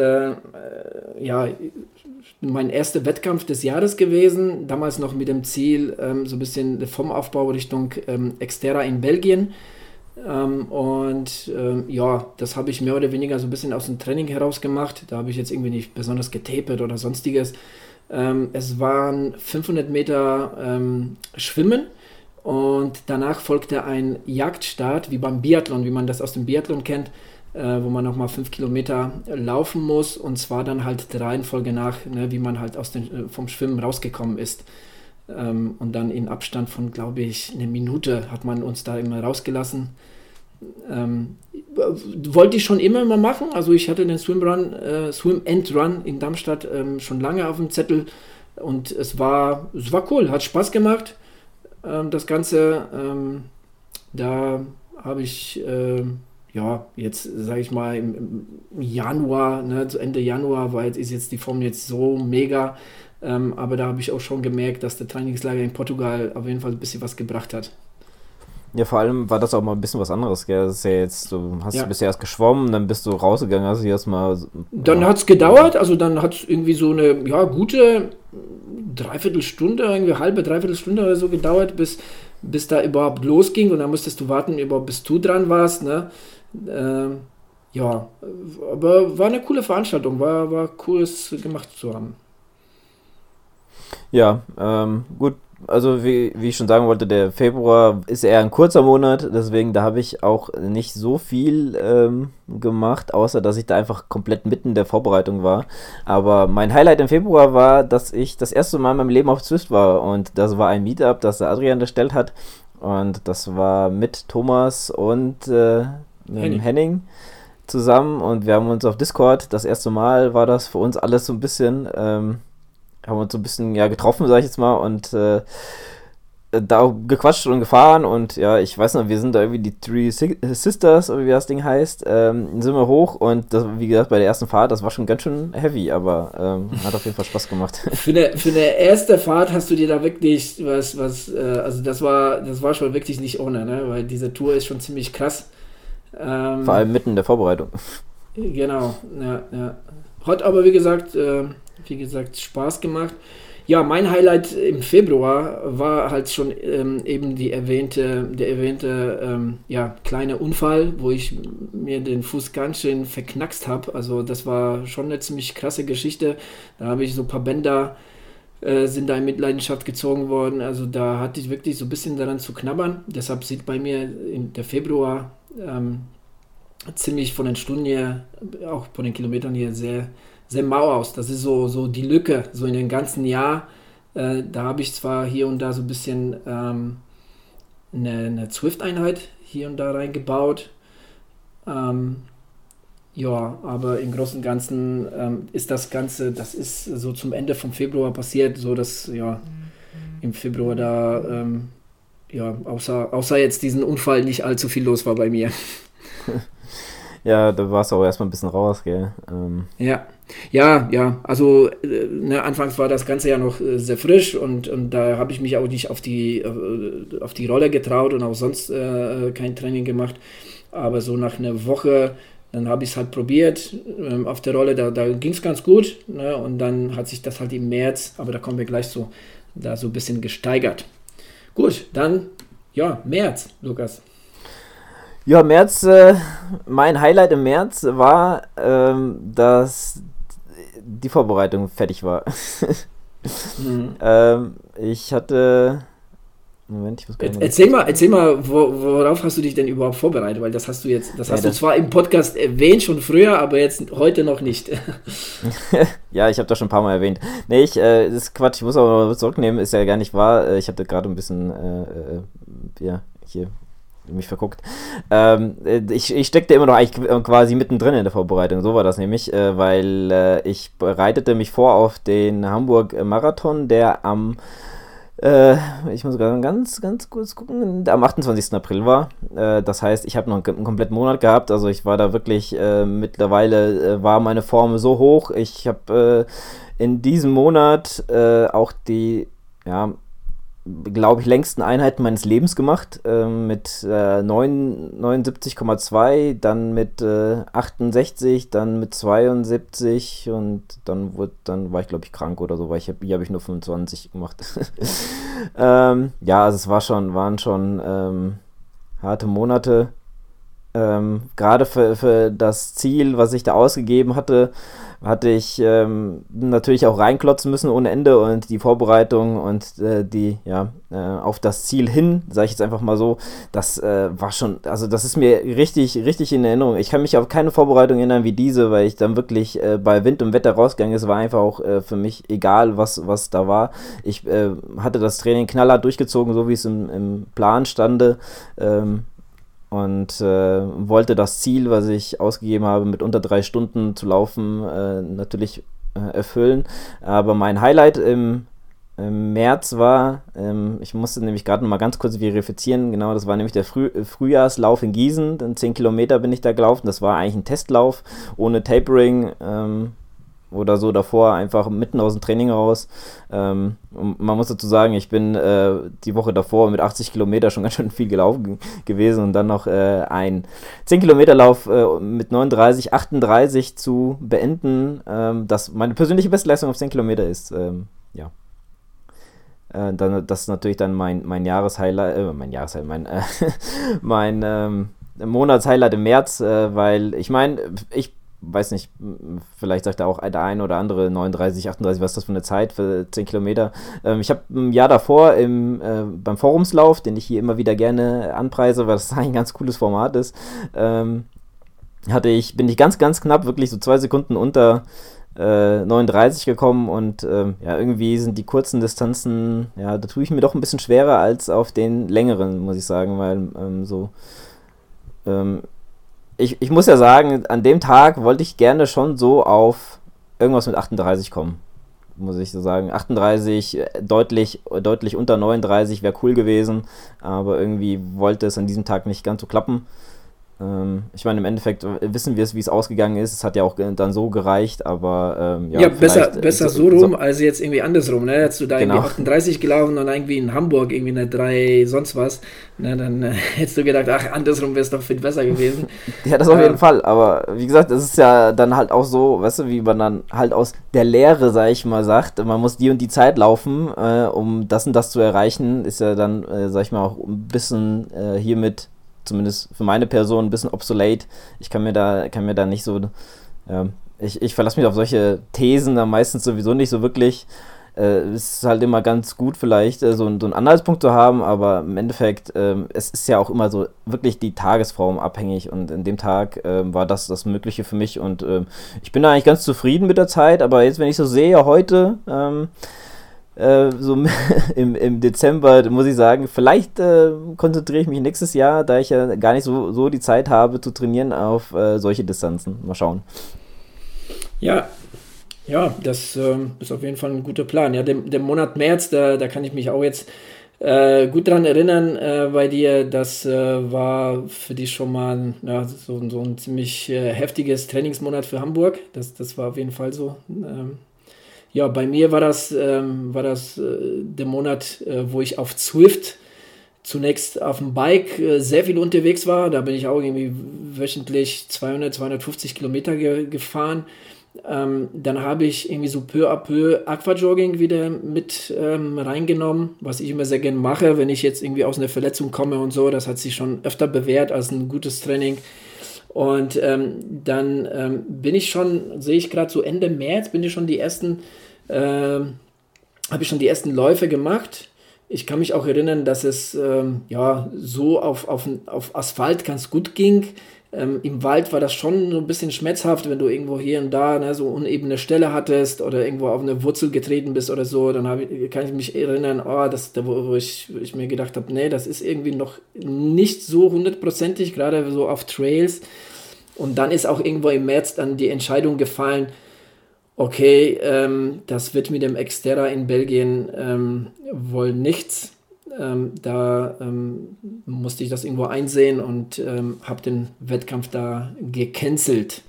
mein erster Wettkampf des Jahres gewesen, damals noch mit dem Ziel, so ein bisschen vom Aufbau Richtung Xterra in Belgien. Das habe ich mehr oder weniger so ein bisschen aus dem Training heraus gemacht. Da habe ich jetzt irgendwie nicht besonders getapert oder sonstiges. Es waren 500 Meter Schwimmen und danach folgte ein Jagdstart, wie beim Biathlon, wie man das aus dem Biathlon kennt, wo man nochmal 5 Kilometer laufen muss und zwar dann halt der Reihenfolge nach, ne, wie man halt vom Schwimmen rausgekommen ist. Und dann in Abstand von, glaube ich, eine Minute hat man uns da immer rausgelassen. Wollte ich schon immer mal machen, also ich hatte den Swim and Run in Darmstadt schon lange auf dem Zettel und es war cool, hat Spaß gemacht. Das Ganze, da habe ich jetzt sage ich mal im Januar, ne, zu Ende Januar, ist jetzt die Form jetzt so mega, aber da habe ich auch schon gemerkt, dass der Trainingslager in Portugal auf jeden Fall ein bisschen was gebracht hat. Ja, vor allem war das auch mal ein bisschen was anderes, gell? Das ist ja jetzt, du bist ja erst geschwommen, dann bist du rausgegangen, hast du erstmal. Dann hat es gedauert, also dann hat es irgendwie so eine gute Dreiviertelstunde, irgendwie dreiviertel Stunde oder so gedauert, bis da überhaupt losging und dann musstest du warten, bis du dran warst, ne? Aber war eine coole Veranstaltung, war cool, es gemacht zu haben. Ja, gut, also wie ich schon sagen wollte, der Februar ist eher ein kurzer Monat, deswegen da habe ich auch nicht so viel gemacht, außer dass ich da einfach komplett mitten in der Vorbereitung war. Aber mein Highlight im Februar war, dass ich das erste Mal in meinem Leben auf Zwift war und das war ein Meetup, das der Adrian erstellt hat und das war mit Thomas und mit Henning zusammen und wir haben uns auf Discord, das erste Mal war das für uns alles so ein bisschen, haben uns so ein bisschen getroffen, sag ich jetzt mal, und da gequatscht und gefahren und ja, ich weiß noch, wir sind da irgendwie die Three Sisters, oder wie das Ding heißt, sind wir hoch und das, wie gesagt, bei der ersten Fahrt, das war schon ganz schön heavy, aber hat auf jeden Fall Spaß gemacht. Für eine erste Fahrt hast du dir da wirklich also das war schon wirklich nicht ohne, ne? Weil diese Tour ist schon ziemlich krass. Vor allem mitten in der Vorbereitung. Genau, ja. Hat aber wie gesagt, Spaß gemacht. Ja, mein Highlight im Februar war halt schon eben der erwähnte kleine Unfall, wo ich mir den Fuß ganz schön verknackst habe. Also das war schon eine ziemlich krasse Geschichte. Da habe ich so ein paar Bänder sind da in Mitleidenschaft gezogen worden. Also da hatte ich wirklich so ein bisschen daran zu knabbern. Deshalb sieht bei mir in der Februar ziemlich von den Stunden her, auch von den Kilometern hier sehr, sehr mau aus. Das ist so die Lücke, so in dem ganzen Jahr. Da habe ich zwar hier und da so ein bisschen eine Zwift-Einheit hier und da reingebaut. Aber im Großen und Ganzen ist das Ganze, das ist so zum Ende vom Februar passiert, so dass im Februar da außer jetzt diesen Unfall nicht allzu viel los war bei mir. Ja, da warst du auch erstmal ein bisschen raus, gell? Ja, also anfangs war das Ganze ja noch sehr frisch und da habe ich mich auch nicht auf die Rolle getraut und auch sonst kein Training gemacht. Aber so nach einer Woche, dann habe ich es halt probiert auf der Rolle, da ging es ganz gut, ne? Und dann hat sich das halt im März, aber da kommen wir gleich so, da so ein bisschen gesteigert. Gut, dann, ja, März, Lukas. Ja, März, mein Highlight im März war, dass die Vorbereitung fertig war. Ich hatte. Moment, ich muss gerade Erzähl mal, worauf hast du dich denn überhaupt vorbereitet? Weil das hast du zwar im Podcast erwähnt schon früher, aber jetzt heute noch nicht. Ja, ich habe das schon ein paar Mal erwähnt. Nee, das ist Quatsch, ich muss aber mal zurücknehmen, ist ja gar nicht wahr. Ich hatte gerade ein bisschen, hier mich verguckt. Ich steckte immer noch eigentlich quasi mittendrin in der Vorbereitung, so war das nämlich, weil ich bereitete mich vor auf den Hamburg-Marathon, der ich muss gerade ganz kurz gucken, am 28. April war. Das heißt, ich habe noch einen kompletten Monat gehabt, also ich war da wirklich, mittlerweile war meine Form so hoch. Ich habe in diesem Monat auch die, ja, glaube ich, längsten Einheiten meines Lebens gemacht, mit 79,2, dann mit 68, dann mit 72 und dann war ich, glaube ich, krank oder so, weil hier habe ich nur 25 gemacht. Ja, also waren schon harte Monate. Gerade für das Ziel, was ich da ausgegeben hatte ich natürlich auch reinklotzen müssen ohne Ende und die Vorbereitung und auf das Ziel hin, sage ich jetzt einfach mal so, das war schon, also das ist mir richtig in Erinnerung. Ich kann mich auf keine Vorbereitung erinnern wie diese, weil ich dann wirklich bei Wind und Wetter rausgegangen ist, war einfach auch für mich egal, was da war. Ich hatte das Training knallhart durchgezogen, so wie es im Plan stande, und wollte das Ziel, was ich ausgegeben habe, mit unter 3 Stunden zu laufen, natürlich erfüllen. Aber mein Highlight im März war, ich musste nämlich gerade noch mal ganz kurz verifizieren, genau, das war nämlich der Frühjahrslauf in Gießen, dann 10 Kilometer bin ich da gelaufen, das war eigentlich ein Testlauf, ohne Tapering, oder so davor, einfach mitten aus dem Training raus. Und man muss dazu sagen, ich bin die Woche davor mit 80 Kilometer schon ganz schön viel gelaufen gewesen und dann noch ein 10-Kilometer-Lauf mit 39,38 zu beenden, das meine persönliche Bestleistung auf 10 Kilometer ist. Dann, das ist natürlich dann mein Jahreshighlight, mein Monatshighlight im März, weil ich meine, ich weiß nicht, vielleicht sagt da auch der eine oder andere 39, 38, was ist das für eine Zeit für 10 Kilometer. Ich habe ein Jahr davor beim Forumslauf, den ich hier immer wieder gerne anpreise, weil das ein ganz cooles Format ist, bin ich ganz knapp, wirklich so 2 Sekunden unter 39 gekommen und irgendwie sind die kurzen Distanzen, da tue ich mir doch ein bisschen schwerer als auf den längeren, muss ich sagen, weil ich muss ja sagen, an dem Tag wollte ich gerne schon so auf irgendwas mit 38 kommen, muss ich so sagen. 38, deutlich unter 39 wäre cool gewesen, aber irgendwie wollte es an diesem Tag nicht ganz so klappen. Ich meine, im Endeffekt wissen wir es, wie es ausgegangen ist. Es hat ja auch dann so gereicht, aber besser so rum, als jetzt irgendwie andersrum. Ne? Hättest du da irgendwie 38 gelaufen und irgendwie in Hamburg irgendwie eine 3 sonst was, ne? Dann hättest du gedacht, ach, andersrum wäre es doch viel besser gewesen. Ja, das auf jeden Fall, aber wie gesagt, es ist ja dann halt auch so, weißt du, wie man dann halt aus der Lehre, sag ich mal, sagt, man muss die und die Zeit laufen, um das und das zu erreichen, ist ja dann, sag ich mal, auch ein bisschen hiermit zumindest für meine Person ein bisschen obsolete. Ich kann mir da nicht so, ich verlasse mich auf solche Thesen da meistens sowieso nicht so wirklich. Es ist halt immer ganz gut vielleicht so einen Anhaltspunkt zu haben, aber im Endeffekt, es ist ja auch immer so wirklich die Tagesform abhängig und in dem Tag war das Mögliche für mich und ich bin da eigentlich ganz zufrieden mit der Zeit, aber jetzt, wenn ich so sehe, heute so im Dezember, muss ich sagen, vielleicht konzentriere ich mich nächstes Jahr, da ich ja gar nicht so die Zeit habe zu trainieren, auf solche Distanzen. Mal schauen. Ja, das ist auf jeden Fall ein guter Plan. Ja, der Monat März, da kann ich mich auch jetzt gut daran erinnern bei dir. Das war für dich schon mal so ein ziemlich heftiges Trainingsmonat für Hamburg. Das war auf jeden Fall so. Ja, bei mir war das der Monat, wo ich auf Zwift zunächst auf dem Bike sehr viel unterwegs war. Da bin ich auch irgendwie wöchentlich 250 Kilometer gefahren. Dann habe ich irgendwie so peu à peu Aquajogging wieder mit reingenommen, was ich immer sehr gerne mache, wenn ich jetzt irgendwie aus einer Verletzung komme und so. Das hat sich schon öfter bewährt als ein gutes Training. Und dann bin ich schon, sehe ich gerade so Ende März, habe ich schon die ersten Läufe gemacht. Ich kann mich auch erinnern, dass es so auf Asphalt ganz gut ging. Im Wald war das schon so ein bisschen schmerzhaft, wenn du irgendwo hier und da so unebene Stelle hattest oder irgendwo auf eine Wurzel getreten bist oder so. Dann kann ich mich erinnern, wo ich mir gedacht habe, nee, das ist irgendwie noch nicht so hundertprozentig, gerade so auf Trails. Und dann ist auch irgendwo im März dann die Entscheidung gefallen, okay, das wird mit dem Xterra in Belgien wohl nichts. Da musste ich das irgendwo einsehen und habe den Wettkampf da gecancelt.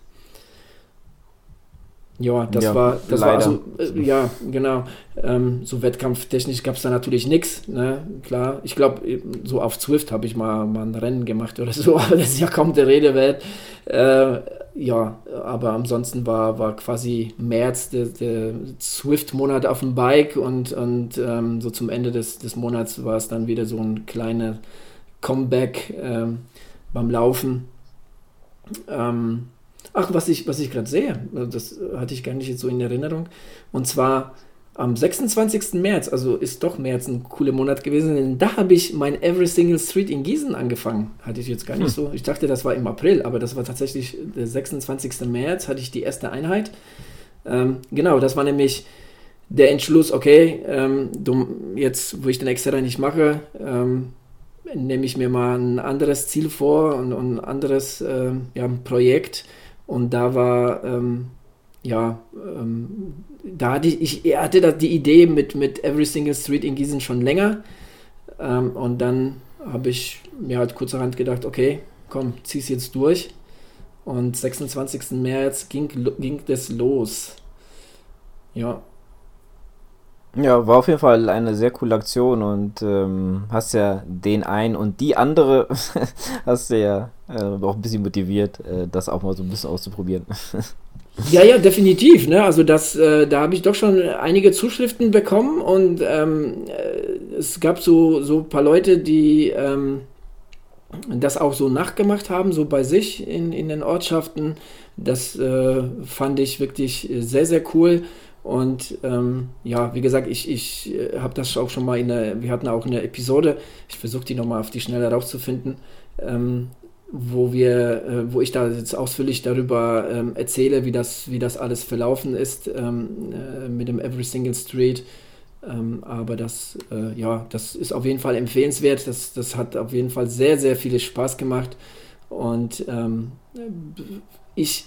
Ja, das war also, ja, genau. So wettkampftechnisch gab es da natürlich nichts. Ne? Klar, ich glaube, so auf Zwift habe ich mal ein Rennen gemacht oder so, aber das ist ja kaum der Rede wert. Ja, aber ansonsten war quasi März der Zwift-Monat auf dem Bike und so zum Ende des Monats war es dann wieder so ein kleiner Comeback beim Laufen. Was ich gerade sehe, das hatte ich gar nicht jetzt so in Erinnerung, und zwar am 26. März, also ist doch März ein cooler Monat gewesen, denn da habe ich mein Every Single Street in Gießen angefangen. Hatte ich jetzt gar nicht so, ich dachte, das war im April, aber das war tatsächlich der 26. März, hatte ich die erste Einheit. Genau, das war nämlich der Entschluss, okay, jetzt, wo ich den Xterra nicht mache, nehme ich mir mal ein anderes Ziel vor und ein anderes Projekt. Und da war, da hatte ich hatte die Idee mit Every Single Street in Gießen schon länger. Und dann habe ich mir halt kurzerhand gedacht, okay, komm, zieh's jetzt durch. Und 26. März ging das los. Ja. Ja, war auf jeden Fall eine sehr coole Aktion und hast ja den einen und die andere hast du ja auch ein bisschen motiviert, das auch mal so ein bisschen auszuprobieren. Ja, definitiv. Ne? Also da habe ich doch schon einige Zuschriften bekommen und es gab so ein paar Leute, die das auch so nachgemacht haben, so bei sich in den Ortschaften. Das fand ich wirklich sehr, sehr cool. Und wie gesagt, ich habe das auch schon mal wir hatten auch eine Episode, ich versuche die nochmal auf die Schnelle rauszufinden, wo ich da jetzt ausführlich darüber erzähle, wie das alles verlaufen ist mit dem Every Single Street. Aber das ist auf jeden Fall empfehlenswert. Das hat auf jeden Fall sehr, sehr viel Spaß gemacht. Und ich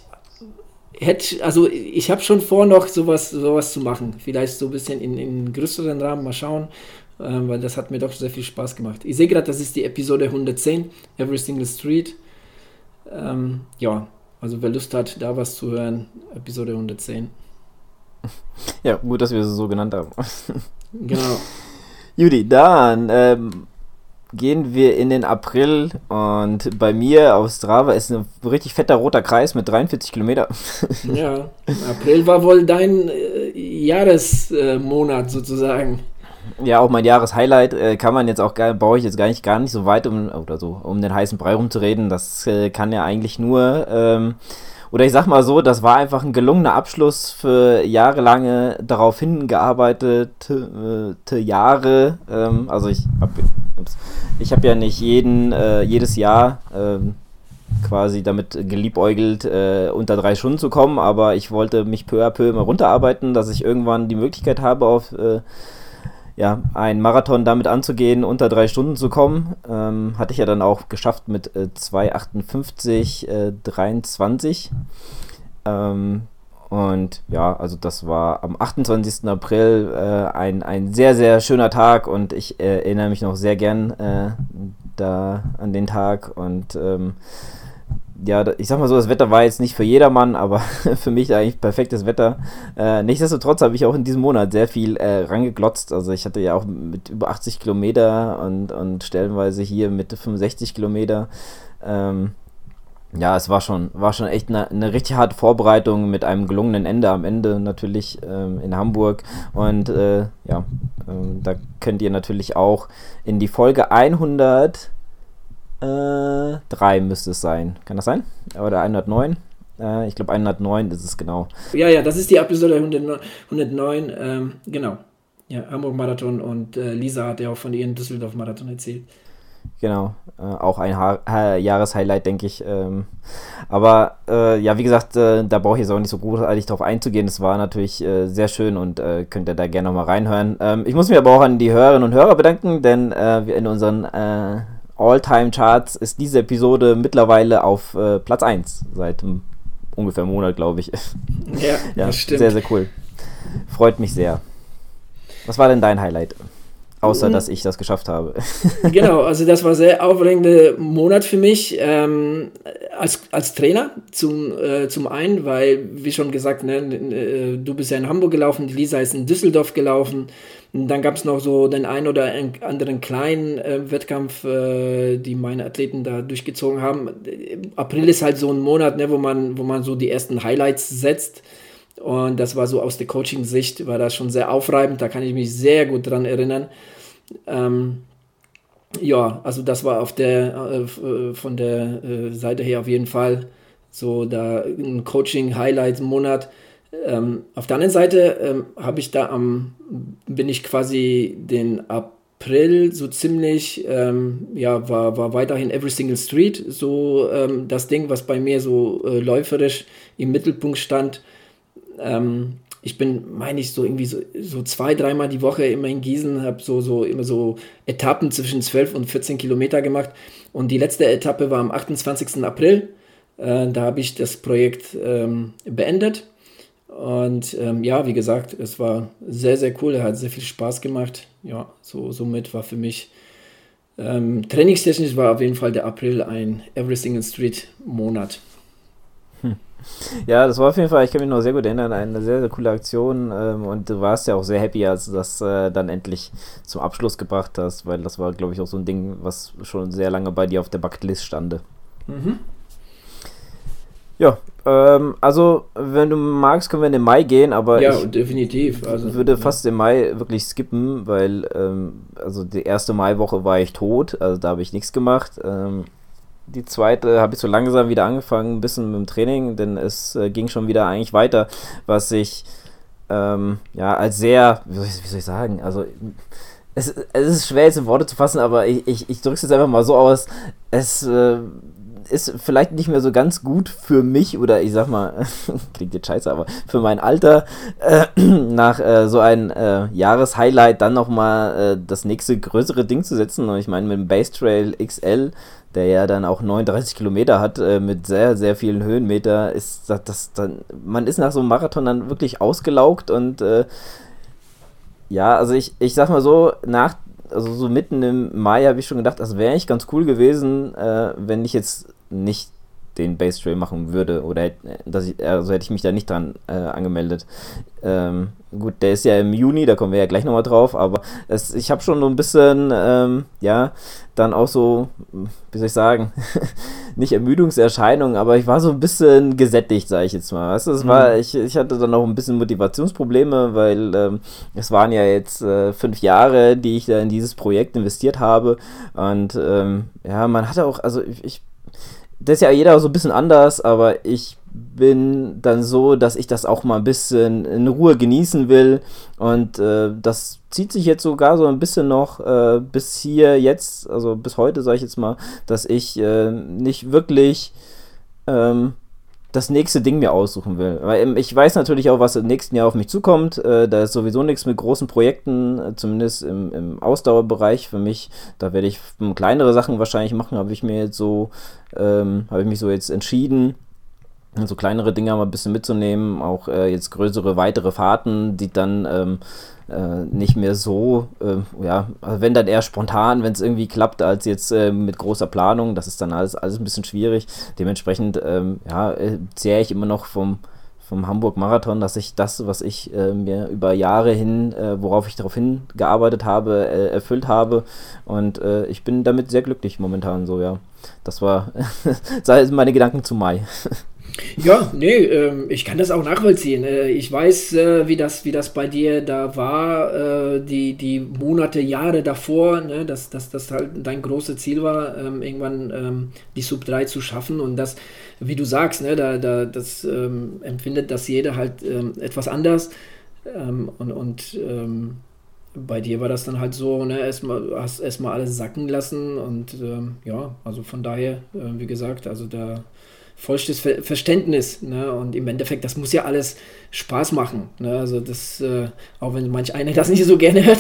habe schon vor, noch sowas zu machen. Vielleicht so ein bisschen in größeren Rahmen, mal schauen, weil das hat mir doch sehr viel Spaß gemacht. Ich sehe gerade, das ist die Episode 110, Every Single Street. Also wer Lust hat, da was zu hören, Episode 110. Ja, gut, dass wir es so genannt haben. Genau. Judy, dann gehen wir in den April und bei mir auf Strava ist ein richtig fetter roter Kreis mit 43 Kilometer. Ja, April war wohl dein Jahresmonat sozusagen. Ja, auch mein Jahreshighlight kann man jetzt auch brauche ich jetzt gar nicht so weit um den heißen Brei rumzureden. Das kann ja eigentlich nur oder ich sag mal so, das war einfach ein gelungener Abschluss für jahrelange darauf hingearbeitete Jahre. Also ich habe ja nicht jedes Jahr quasi damit geliebäugelt, unter 3 Stunden zu kommen, aber ich wollte mich peu à peu immer runterarbeiten, dass ich irgendwann die Möglichkeit habe, auf einen Marathon damit anzugehen, unter 3 Stunden zu kommen. Hatte ich ja dann auch geschafft mit 2:58,23. Und Und ja, also das war am 28. April ein sehr, sehr schöner Tag und ich erinnere mich noch sehr gern da an den Tag. Und ja, ich sag mal so, das Wetter war jetzt nicht für jedermann, aber für mich eigentlich perfektes Wetter. Nichtsdestotrotz habe ich auch in diesem Monat sehr viel rangeglotzt. Also ich hatte ja auch mit über 80 Kilometer und stellenweise hier mit 65 Kilometer. Ja, es war schon echt eine richtig harte Vorbereitung mit einem gelungenen Ende am Ende natürlich in Hamburg. Und da könnt ihr natürlich auch in die Folge 103 müsste es sein. Kann das sein? Oder 109? Ich glaube 109 ist es genau. Ja, das ist die Episode 109, genau. Ja, Hamburg-Marathon und Lisa hat ja auch von ihrem Düsseldorf-Marathon erzählt. Genau, auch ein Jahreshighlight, denke ich. Aber ja, wie gesagt, da brauche ich jetzt auch nicht so großartig drauf einzugehen. Es war natürlich sehr schön und könnt ihr da gerne nochmal reinhören. Ich muss mich aber auch an die Hörerinnen und Hörer bedanken, denn in unseren All-Time-Charts ist diese Episode mittlerweile auf Platz 1 seit ungefähr einem Monat, glaube ich. Ja, das stimmt. Sehr, sehr cool. Freut mich sehr. Was war denn dein Highlight? Außer, dass ich das geschafft habe. Genau, also das war ein sehr aufregender Monat für mich als Trainer. Zum einen, weil, wie schon gesagt, du bist ja in Hamburg gelaufen, die Lisa ist in Düsseldorf gelaufen. Und dann gab es noch so den einen oder anderen kleinen Wettkampf, die meine Athleten da durchgezogen haben. April ist halt so ein Monat, wo man so die ersten Highlights setzt. Und das war so aus der Coaching-Sicht, war das schon sehr aufreibend, da kann ich mich sehr gut dran erinnern. Ja, also das war von der Seite her auf jeden Fall so da ein Coaching-Highlight-Monat. Auf der anderen Seite bin ich quasi den April so ziemlich, war weiterhin Every Single Street, so das Ding, was bei mir so läuferisch im Mittelpunkt stand. Ich bin, meine ich, so irgendwie so 2-3 Mal die Woche immer in Gießen, habe immer so Etappen zwischen 12 und 14 Kilometer gemacht. Und die letzte Etappe war am 28. April. Da habe ich das Projekt beendet. Und wie gesagt, es war sehr, sehr cool. Er hat sehr viel Spaß gemacht. Ja, somit war für mich trainingstechnisch war auf jeden Fall der April ein Every Single Street Monat. Ja, das war auf jeden Fall, ich kann mich noch sehr gut erinnern, eine sehr, sehr coole Aktion und du warst ja auch sehr happy, als du das dann endlich zum Abschluss gebracht hast, weil das war, glaube ich, auch so ein Ding, was schon sehr lange bei dir auf der Bucketlist stande. Mhm. Ja, also wenn du magst, können wir in den Mai gehen, aber ich definitiv. Also, würde fast den Mai wirklich skippen, weil also die erste Maiwoche war ich tot, also da habe ich nichts gemacht. Die zweite habe ich so langsam wieder angefangen, ein bisschen mit dem Training, denn es ging schon wieder eigentlich weiter, was ich als sehr, wie soll ich sagen, also es ist schwer jetzt in Worte zu fassen, aber ich drücke es jetzt einfach mal so aus, es ist vielleicht nicht mehr so ganz gut für mich oder ich sag mal, klingt jetzt scheiße, aber für mein Alter nach so ein Jahreshighlight dann nochmal das nächste größere Ding zu setzen. Und ich meine, mit dem Base Trail XL, der ja dann auch 39 Kilometer hat, mit sehr, sehr vielen Höhenmeter, ist das dann, man ist nach so einem Marathon dann wirklich ausgelaugt und also ich sag mal so, also so mitten im Mai habe ich schon gedacht, das wäre eigentlich ganz cool gewesen, wenn ich jetzt nicht den Base Trail machen würde oder hätte ich mich da nicht dran angemeldet. Gut, der ist ja im Juni, da kommen wir ja gleich nochmal drauf, aber ich habe schon so ein bisschen, dann auch so, wie soll ich sagen, nicht Ermüdungserscheinungen, aber ich war so ein bisschen gesättigt, sage ich jetzt mal. Weißt du, ich hatte dann auch ein bisschen Motivationsprobleme, weil es waren ja jetzt 5 Jahre, die ich da in dieses Projekt investiert habe und man hatte auch, also das ist ja jeder so ein bisschen anders, aber ich bin dann so, dass ich das auch mal ein bisschen in Ruhe genießen will und das zieht sich jetzt sogar so ein bisschen noch bis hier jetzt, also bis heute sage ich jetzt mal, dass ich nicht wirklich das nächste Ding mir aussuchen will. Weil ich weiß natürlich auch, was im nächsten Jahr auf mich zukommt. Da ist sowieso nichts mit großen Projekten, zumindest im Ausdauerbereich für mich. Da werde ich kleinere Sachen wahrscheinlich machen, habe ich mich so jetzt entschieden. so kleinere Dinger mal ein bisschen mitzunehmen, auch jetzt größere, weitere Fahrten, die dann nicht mehr so, also wenn dann eher spontan, wenn es irgendwie klappt, als jetzt mit großer Planung, das ist dann alles ein bisschen schwierig. Dementsprechend, zehre ich immer noch vom Hamburg-Marathon, dass ich das, was ich mir über Jahre hin, worauf ich darauf hingearbeitet habe, erfüllt habe, und ich bin damit sehr glücklich momentan, so, ja. Das war meine Gedanken zu Mai. Ja, nee, ich kann das auch nachvollziehen. Ich weiß, wie das bei dir da war, die Monate, Jahre davor, ne, dass das halt dein großes Ziel war, irgendwann die Sub 3 zu schaffen, und das, wie du sagst, ne, das empfindet das jeder halt etwas anders, und bei dir war das dann halt so, ne, hast erstmal alles sacken lassen, und also von daher, wie gesagt, also da vollstes Verständnis, ne? Und im Endeffekt, das muss ja alles Spaß machen, ne? Also das, auch wenn manch einer das nicht so gerne hört,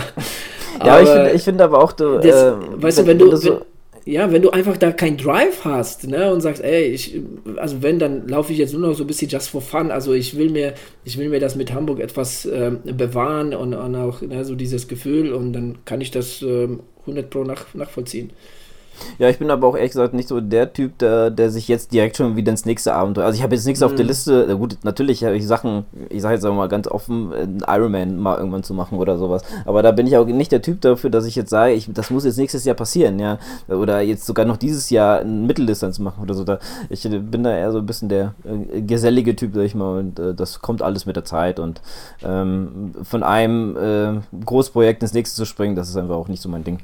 aber ich finde aber auch, weißt du, wenn du einfach da keinen Drive hast, ne, und sagst, ey, also wenn, dann laufe ich jetzt nur noch so ein bisschen just for fun, also ich will mir das mit Hamburg etwas bewahren, und auch, ne, so dieses Gefühl, und dann kann ich das 100 Pro nachvollziehen. Ja, ich bin aber auch ehrlich gesagt nicht so der Typ, der sich jetzt direkt schon wieder ins nächste Abenteuer. Also ich habe jetzt nichts auf der Liste. Gut, natürlich habe ich Sachen, ich sage jetzt mal ganz offen, einen Ironman mal irgendwann zu machen oder sowas. Aber da bin ich auch nicht der Typ dafür, dass ich jetzt sage, das muss jetzt nächstes Jahr passieren, ja. Oder jetzt sogar noch dieses Jahr eine Mitteldistanz machen oder so. Ich bin da eher so ein bisschen der gesellige Typ, sag ich mal. Und das kommt alles mit der Zeit. Und von einem Großprojekt ins nächste zu springen, das ist einfach auch nicht so mein Ding.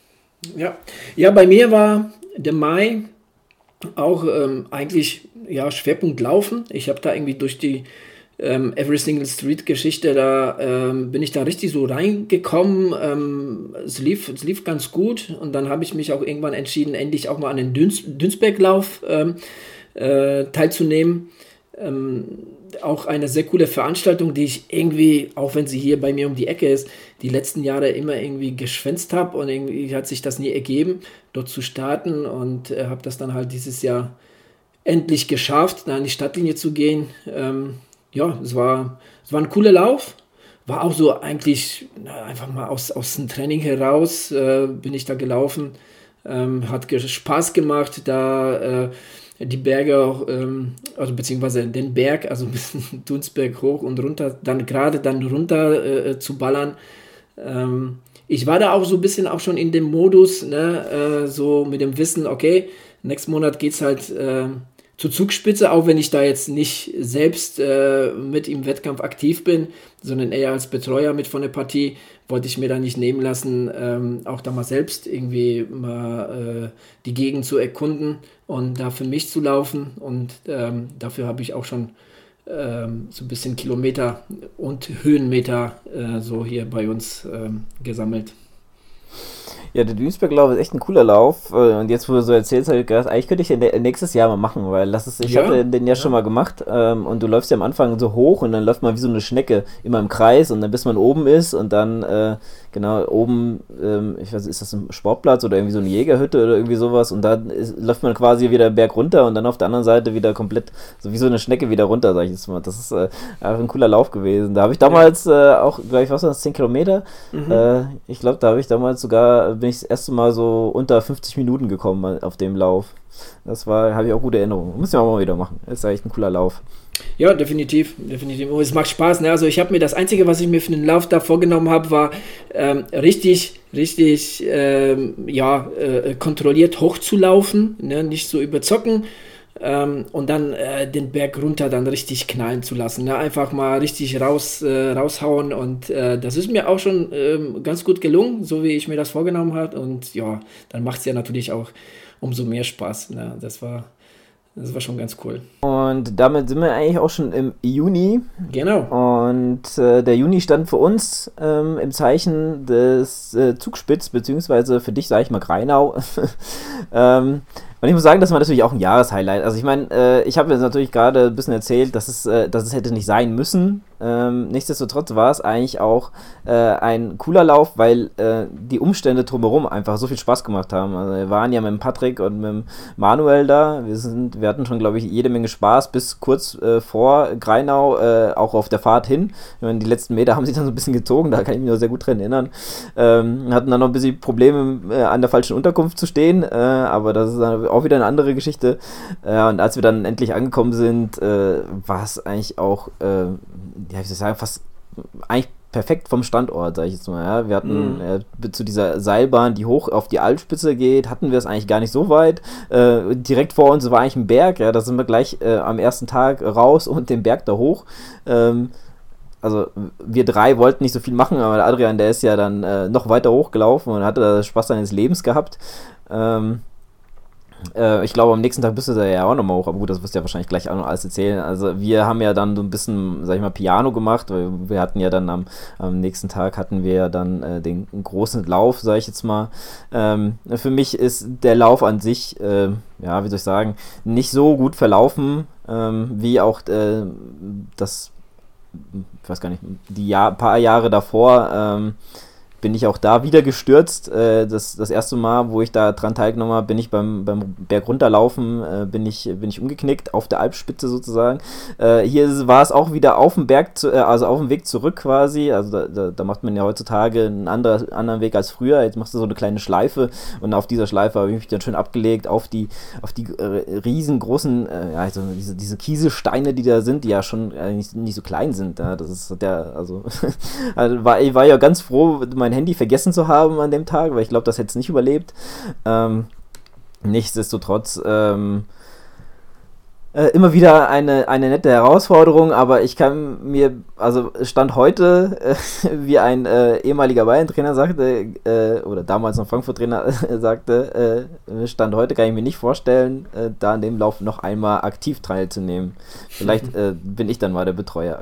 Ja, bei mir war der Mai auch eigentlich Schwerpunkt Laufen. Ich habe da irgendwie durch die Every Single Street Geschichte, da bin ich da richtig so reingekommen. Es lief ganz gut, und dann habe ich mich auch irgendwann entschieden, endlich auch mal an den Dünsberglauf teilzunehmen. Auch eine sehr coole Veranstaltung, die ich irgendwie, auch wenn sie hier bei mir um die Ecke ist, die letzten Jahre immer irgendwie geschwänzt habe, und irgendwie hat sich das nie ergeben, dort zu starten, und habe das dann halt dieses Jahr endlich geschafft, da an die Stadtlinie zu gehen. Es war ein cooler Lauf, war auch so eigentlich einfach mal aus dem Training heraus bin ich da gelaufen, hat Spaß gemacht, da die Berge auch, also beziehungsweise den Berg, also ein bisschen Dunsberg hoch und runter, dann runter zu ballern. Ich war da auch so ein bisschen auch schon in dem Modus, ne, so mit dem Wissen, okay, nächsten Monat geht's halt zur Zugspitze, auch wenn ich da jetzt nicht selbst mit im Wettkampf aktiv bin, sondern eher als Betreuer mit von der Partie, wollte ich mir da nicht nehmen lassen, auch da mal selbst irgendwie mal die Gegend zu erkunden und da für mich zu laufen, und dafür habe ich auch schon so ein bisschen Kilometer und Höhenmeter so hier bei uns gesammelt. Ja, der Duisberglauf ist echt ein cooler Lauf. Und jetzt, wo du so erzählst, habe ich gedacht, eigentlich könnte ich den nächstes Jahr mal machen, weil ich hatte den ja schon mal gemacht. Und du läufst ja am Anfang so hoch, und dann läuft man wie so eine Schnecke immer im Kreis, und dann bis man oben ist, und dann oben, ich weiß, ist das ein Sportplatz oder irgendwie so eine Jägerhütte oder irgendwie sowas, und dann läuft man quasi wieder Berg runter, und dann auf der anderen Seite wieder komplett, so wie so eine Schnecke wieder runter, sag ich jetzt mal. Das ist einfach ein cooler Lauf gewesen. Da habe ich damals auch, glaube ich, was war das, 10 Kilometer? Ich glaube, da habe ich damals sogar, bin ich das erste Mal so unter 50 Minuten gekommen auf dem Lauf. Habe ich auch gute Erinnerungen. Müssen wir auch mal wieder machen. Das ist echt ein cooler Lauf. Ja, definitiv. Und es macht Spaß, ne? Also ich habe mir das Einzige, was ich mir für den Lauf da vorgenommen habe, war richtig kontrolliert hochzulaufen, ne? Nicht so überzocken. Und dann den Berg runter dann richtig knallen zu lassen. Ne? Einfach mal richtig raushauen, und das ist mir auch schon ganz gut gelungen, so wie ich mir das vorgenommen habe, und ja, dann macht es ja natürlich auch umso mehr Spaß. Ne? Das war schon ganz cool. Und damit sind wir eigentlich auch schon im Juni. Genau. Und der Juni stand für uns im Zeichen des Zugspitz, beziehungsweise für dich, sage ich mal, Grainau. Und Und ich muss sagen, das war natürlich auch ein Jahreshighlight. Also ich meine, ich habe jetzt natürlich gerade ein bisschen erzählt, dass es hätte nicht sein müssen. Nichtsdestotrotz war es eigentlich auch ein cooler Lauf, weil die Umstände drumherum einfach so viel Spaß gemacht haben. Also wir waren ja mit dem Patrick und mit dem Manuel da. Wir hatten schon, glaube ich, jede Menge Spaß bis kurz vor Greinau, auch auf der Fahrt hin. Ich meine, die letzten Meter haben sich dann so ein bisschen gezogen, da kann ich mich noch sehr gut dran erinnern. Hatten dann noch ein bisschen Probleme, an der falschen Unterkunft zu stehen, aber das ist dann auch wieder eine andere Geschichte. Und als wir dann endlich angekommen sind, war es eigentlich auch, ja, wie soll ich sagen, fast eigentlich perfekt vom Standort, sage ich jetzt mal. Ja. Wir hatten zu dieser Seilbahn, die hoch auf die Alpspitze geht, hatten wir es eigentlich gar nicht so weit. Direkt vor uns war eigentlich ein Berg, ja, da sind wir gleich am ersten Tag raus und den Berg da hoch. Also wir drei wollten nicht so viel machen, aber der Adrian, der ist ja dann noch weiter hochgelaufen und hatte da Spaß seines Lebens gehabt. Ich glaube, am nächsten Tag bist du da ja auch nochmal hoch, aber gut, das wirst du ja wahrscheinlich gleich auch noch alles erzählen. Also wir haben ja dann so ein bisschen, sag ich mal, Piano gemacht, weil wir hatten ja dann am nächsten Tag hatten wir ja dann den großen Lauf, sag ich jetzt mal. Für mich ist der Lauf an sich, ja, wie soll ich sagen, nicht so gut verlaufen, wie auch das, ich weiß gar nicht, paar Jahre davor, bin ich auch da wieder gestürzt. Das erste Mal, wo ich da dran teilgenommen habe, bin ich beim Berg runterlaufen, bin ich umgeknickt, auf der Alpspitze sozusagen. Hier war es auch wieder auf dem Berg, also auf dem Weg zurück quasi. Also da macht man ja heutzutage einen anderen Weg als früher. Jetzt machst du so eine kleine Schleife und auf dieser Schleife habe ich mich dann schön abgelegt auf die riesengroßen, ja, also diese Kieselsteine, die da sind, die ja schon nicht so klein sind. Ja. Das ist also ich war ja ganz froh, mein Handy vergessen zu haben an dem Tag, weil ich glaube, das hätte es nicht überlebt. Nichtsdestotrotz immer wieder eine nette Herausforderung, aber ich kann mir, also Stand heute, wie ein ehemaliger Bayern-Trainer sagte, oder damals noch Frankfurt-Trainer sagte, Stand heute kann ich mir nicht vorstellen, da an dem Lauf noch einmal aktiv teilzunehmen. Vielleicht bin ich dann mal der Betreuer.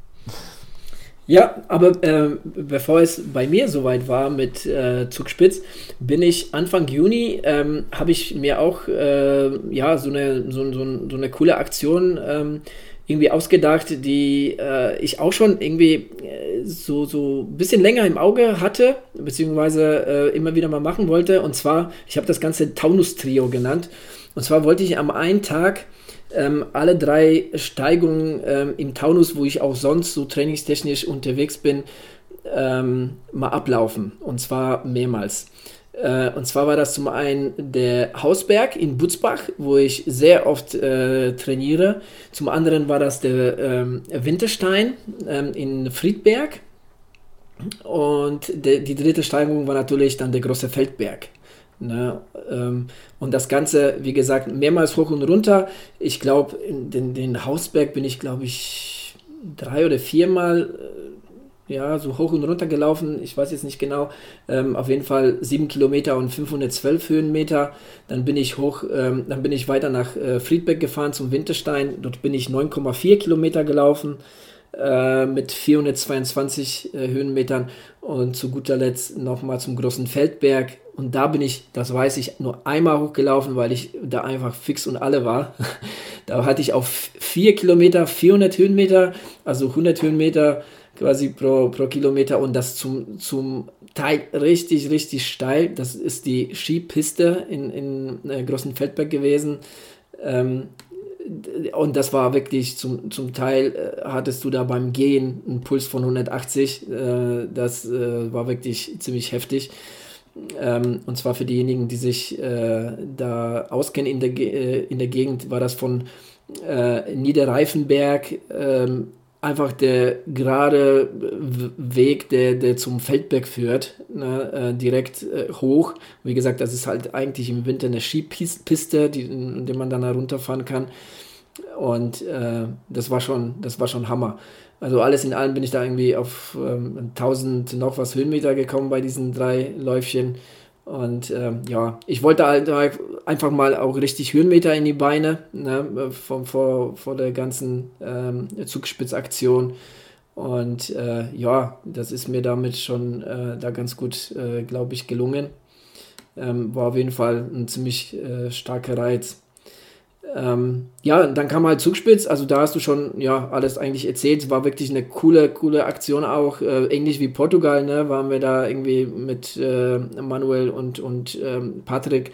Ja, aber bevor es bei mir soweit war mit Zugspitz, bin ich Anfang Juni, habe ich mir auch ja, so eine coole Aktion irgendwie ausgedacht, die ich auch schon irgendwie so ein bisschen länger im Auge hatte, beziehungsweise immer wieder mal machen wollte. Und zwar, ich habe das Ganze Taunus-Trio genannt. Und zwar wollte ich am einen Tag alle 3 Steigungen im Taunus, wo ich auch sonst so trainingstechnisch unterwegs bin, mal ablaufen. Und zwar mehrmals. Und zwar war das zum einen der Hausberg in Butzbach, wo ich sehr oft trainiere. Zum anderen war das der Winterstein in Friedberg. Und die dritte Steigung war natürlich dann der große Feldberg. Ne, und das Ganze, wie gesagt, mehrmals hoch und runter. Ich glaube, den Hausberg bin ich, glaube ich, 3 oder 4 Mal ja, so hoch und runter gelaufen. Ich weiß jetzt nicht genau. Auf jeden Fall 7 Kilometer und 512 Höhenmeter. Dann bin ich dann bin ich weiter nach Friedberg gefahren zum Winterstein. Dort bin ich 9,4 Kilometer gelaufen mit 422 Höhenmetern und zu guter Letzt nochmal zum großen Feldberg. Und da bin ich, das weiß ich, nur einmal hochgelaufen, weil ich da einfach fix und alle war. Da hatte ich auf 4 Kilometer 400 Höhenmeter, also 100 Höhenmeter quasi pro Kilometer und das zum Teil richtig, richtig steil. Das ist die Skipiste in Großen Feldberg gewesen. Und das war wirklich zum Teil, hattest du da beim Gehen einen Puls von 180. Das war wirklich ziemlich heftig. Und zwar für diejenigen, die sich da auskennen in der Gegend, war das von Niederreifenberg einfach der gerade Weg, der zum Feldberg führt, ne, direkt hoch. Wie gesagt, das ist halt eigentlich im Winter eine Skipiste, in der man dann herunterfahren kann. Und das war schon Hammer. Also alles in allem bin ich da irgendwie auf 1000 noch was Höhenmeter gekommen bei diesen 3 Läufchen. Und ja, ich wollte halt einfach mal auch richtig Höhenmeter in die Beine, ne, vor der ganzen Zugspitzaktion. Und ja, das ist mir damit schon da ganz gut, glaube ich, gelungen. War auf jeden Fall ein ziemlich starker Reiz. Ja, dann kam halt Zugspitz, also da hast du schon alles eigentlich erzählt. Es war wirklich eine coole Aktion auch, ähnlich wie Portugal, ne, waren wir da irgendwie mit Manuel und Patrick.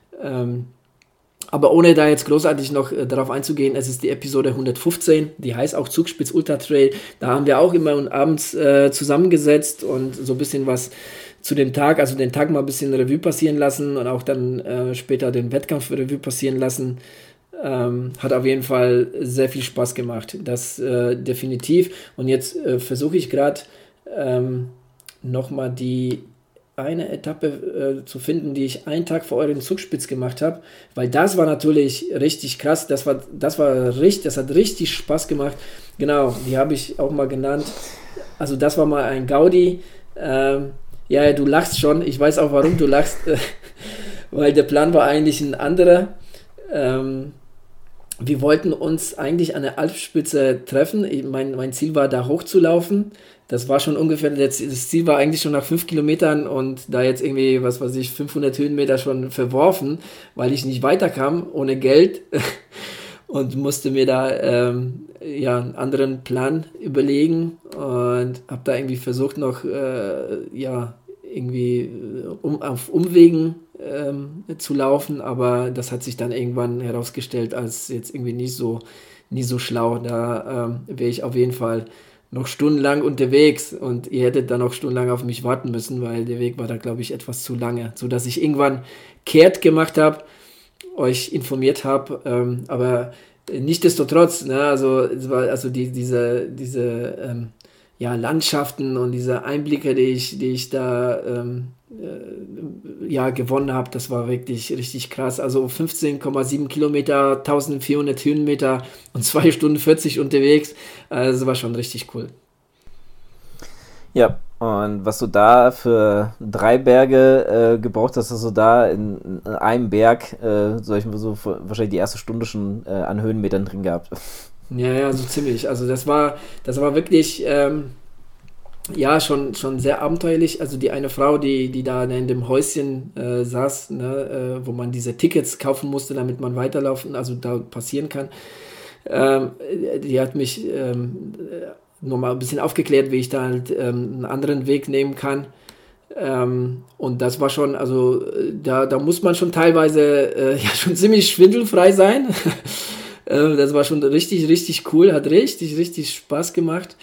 Aber ohne da jetzt großartig noch darauf einzugehen, es ist die Episode 115, die heißt auch Zugspitz Ultra Trail. Da haben wir auch immer abends zusammengesetzt und so ein bisschen was zu dem Tag, also den Tag mal ein bisschen Revue passieren lassen und auch dann später den Wettkampf Revue passieren lassen. Hat auf jeden Fall sehr viel Spaß gemacht, das definitiv. Und jetzt versuche ich gerade nochmal die eine Etappe zu finden, die ich einen Tag vor euren Zugspitz gemacht habe, weil das war natürlich richtig krass, das hat richtig Spaß gemacht. Genau, die habe ich auch mal genannt. Also das war mal ein Gaudi. Ja, du lachst schon, ich weiß auch, warum du lachst, weil der Plan war eigentlich ein anderer. Wir wollten uns eigentlich an der Alpspitze treffen. Mein Ziel war, da hochzulaufen. Das war schon ungefähr, das Ziel war eigentlich schon nach 5 Kilometern und da jetzt irgendwie, 500 Höhenmeter schon verworfen, weil ich nicht weiterkam, ohne Geld und musste mir da einen anderen Plan überlegen und habe da irgendwie versucht noch, auf Umwegen zu laufen, aber das hat sich dann irgendwann herausgestellt als jetzt irgendwie nicht so schlau. Da wäre ich auf jeden Fall noch stundenlang unterwegs und ihr hättet dann auch stundenlang auf mich warten müssen, weil der Weg war da, glaube ich, etwas zu lange, sodass ich irgendwann kehrt gemacht habe, euch informiert habe, aber nichtsdestotrotz, ne, also es war also diese Landschaften und diese Einblicke, die ich da gewonnen habe, das war wirklich richtig krass. Also 15,7 Kilometer, 1400 Höhenmeter und 2 Stunden 40 unterwegs. Also das war schon richtig cool. Ja, und was du da für 3 Berge gebraucht hast, dass du da in einem Berg wahrscheinlich die erste Stunde schon an Höhenmetern drin gehabt. Ja, so ziemlich. Also das war wirklich schon sehr abenteuerlich. Also die eine Frau, die da in dem Häuschen saß, ne, wo man diese Tickets kaufen musste, damit man weiterlaufen, also da passieren kann, die hat mich nochmal ein bisschen aufgeklärt, wie ich da halt einen anderen Weg nehmen kann. Und das war schon, also da muss man schon teilweise schon ziemlich schwindelfrei sein. Das war schon richtig, richtig cool, hat richtig, richtig Spaß gemacht.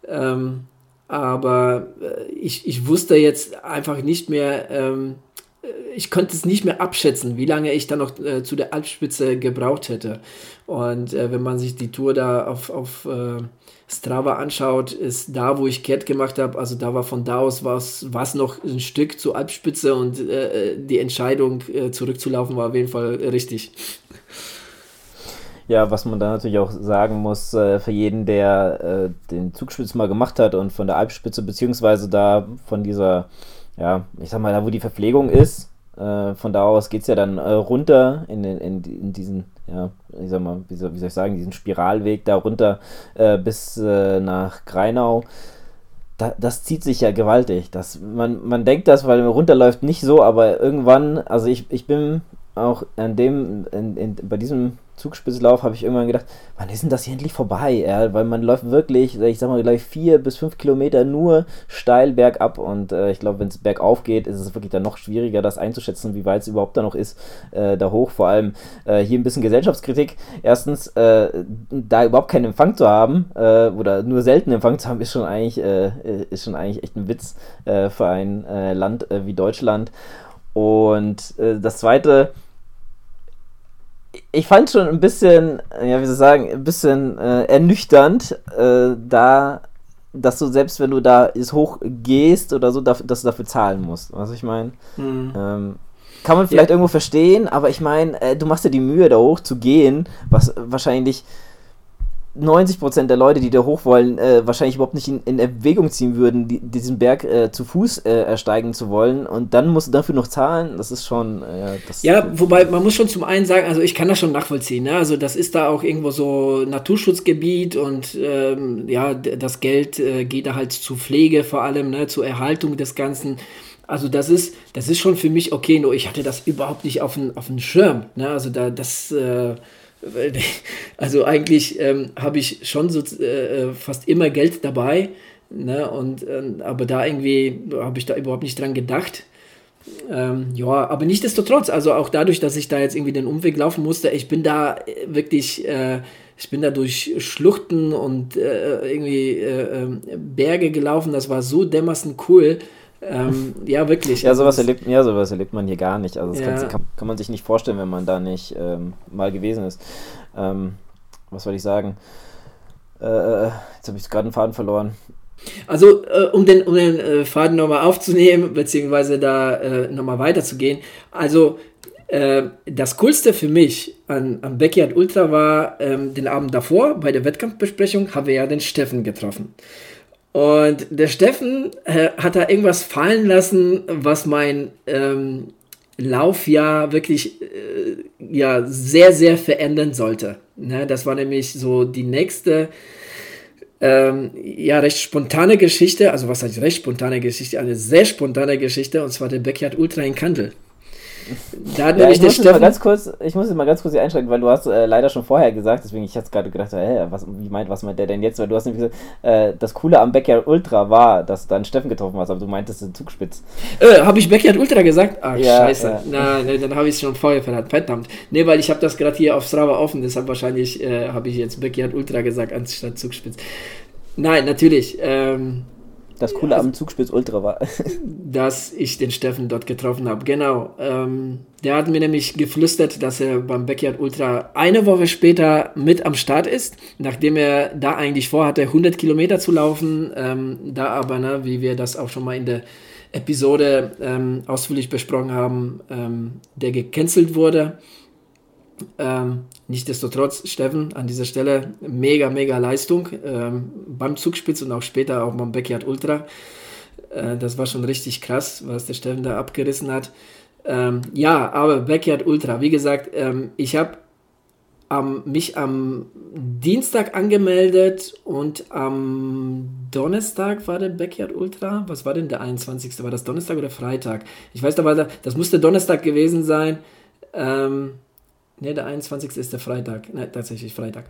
Aber ich wusste jetzt einfach nicht mehr, ich konnte es nicht mehr abschätzen, wie lange ich dann noch zu der Alpspitze gebraucht hätte. Und wenn man sich die Tour da auf Strava anschaut, ist da, wo ich kehrt gemacht habe, also da war von da aus was noch ein Stück zur Alpspitze und die Entscheidung zurückzulaufen war auf jeden Fall richtig. Ja, was man da natürlich auch sagen muss, für jeden, der den Zugspitz mal gemacht hat und von der Alpspitze, beziehungsweise da von dieser, ich sag mal, da wo die Verpflegung ist, von da aus geht es ja dann runter in diesen, ich sag mal, wie soll ich sagen, diesen Spiralweg da runter bis nach Greinau. Das zieht sich ja gewaltig. Man denkt das, weil man runterläuft, nicht so, aber irgendwann, also ich bin auch bei diesem Zugspitzlauf habe ich irgendwann gedacht, wann ist denn das hier endlich vorbei? Ja, weil man läuft wirklich, ich sag mal, gleich 4 bis 5 Kilometer nur steil bergab und ich glaube, wenn es bergauf geht, ist es wirklich dann noch schwieriger, das einzuschätzen, wie weit es überhaupt da noch ist, da hoch. Vor allem hier ein bisschen Gesellschaftskritik. Erstens, da überhaupt keinen Empfang zu haben oder nur selten Empfang zu haben, ist schon eigentlich echt ein Witz für ein Land wie Deutschland. Und das Zweite, ich fand schon ein bisschen, ernüchternd, dass du selbst, wenn du da hoch gehst oder so, dass du dafür zahlen musst. Was ich meine? Kann man vielleicht irgendwo verstehen, aber ich meine, du machst dir die Mühe, da hoch zu gehen, was wahrscheinlich 90% der Leute, die da hoch wollen, wahrscheinlich überhaupt nicht in Erwägung ziehen würden, diesen Berg zu Fuß ersteigen zu wollen, und dann musst du dafür noch zahlen. Das ist schon... wobei man muss schon zum einen sagen, also ich kann das schon nachvollziehen, ne? Also das ist da auch irgendwo so Naturschutzgebiet und das Geld geht da halt zu Pflege vor allem, ne? Zur Erhaltung des Ganzen. Also das ist schon für mich okay, nur ich hatte das überhaupt nicht auf den Schirm. Ne? Also also eigentlich habe ich schon so fast immer Geld dabei, ne? Aber da irgendwie habe ich da überhaupt nicht dran gedacht. Ja, aber nichtsdestotrotz, also auch dadurch, dass ich da jetzt irgendwie den Umweg laufen musste, ich bin da wirklich, ich bin da durch Schluchten und irgendwie Berge gelaufen, das war so dermaßen cool. Ja, wirklich. Ja, sowas erlebt man hier gar nicht. Also das kann man sich nicht vorstellen, wenn man da nicht mal gewesen ist. Was soll ich sagen? Jetzt habe ich gerade einen Faden verloren. Also, um den Faden nochmal aufzunehmen, beziehungsweise da nochmal weiterzugehen. Also, das Coolste für mich am Backyard Ultra war, den Abend davor, bei der Wettkampfbesprechung, haben wir ja den Steffen getroffen. Und der Steffen hat da irgendwas fallen lassen, was mein Laufjahr wirklich sehr, sehr verändern sollte. Ne? Das war nämlich so die nächste recht spontane Geschichte, also was heißt recht spontane Geschichte, eine sehr spontane Geschichte, und zwar der Backyard Ultra in Kandel. Da hat nämlich der Steffen... Ich muss mal ganz kurz hier einschränken, weil du hast leider schon vorher gesagt, deswegen ich jetzt gerade gedacht, was meint der denn jetzt? Weil du hast nämlich gesagt, das Coole am Backyard Ultra war, dass du dann Steffen getroffen hast, aber du meintest den Zugspitz. Habe ich Backyard Ultra gesagt? Ach, ja, scheiße. Ja. Na, dann habe ich es schon vorher verraten. Verdammt. Nee, weil ich habe das gerade hier auf Strava offen, deshalb wahrscheinlich habe ich jetzt Backyard Ultra gesagt anstatt Zugspitz. Nein, natürlich. Das Coole am Zugspitz Ultra war, dass ich den Steffen dort getroffen habe. Genau. Der hat mir nämlich geflüstert, dass er beim Backyard Ultra eine Woche später mit am Start ist, nachdem er da eigentlich vorhatte, 100 Kilometer zu laufen. Da aber, ne, wie wir das auch schon mal in der Episode ausführlich besprochen haben, der gecancelt wurde. Nichtsdestotrotz, Steffen, an dieser Stelle mega, mega Leistung beim Zugspitz und auch später auch beim Backyard Ultra. Das war schon richtig krass, was der Steffen da abgerissen hat. Aber Backyard Ultra, wie gesagt, ich habe mich am Dienstag angemeldet und am Donnerstag war der Backyard Ultra. Was war denn der 21.? War das Donnerstag oder Freitag? Ich weiß, das musste Donnerstag gewesen sein. Der 21. ist der Freitag. Ne, tatsächlich Freitag.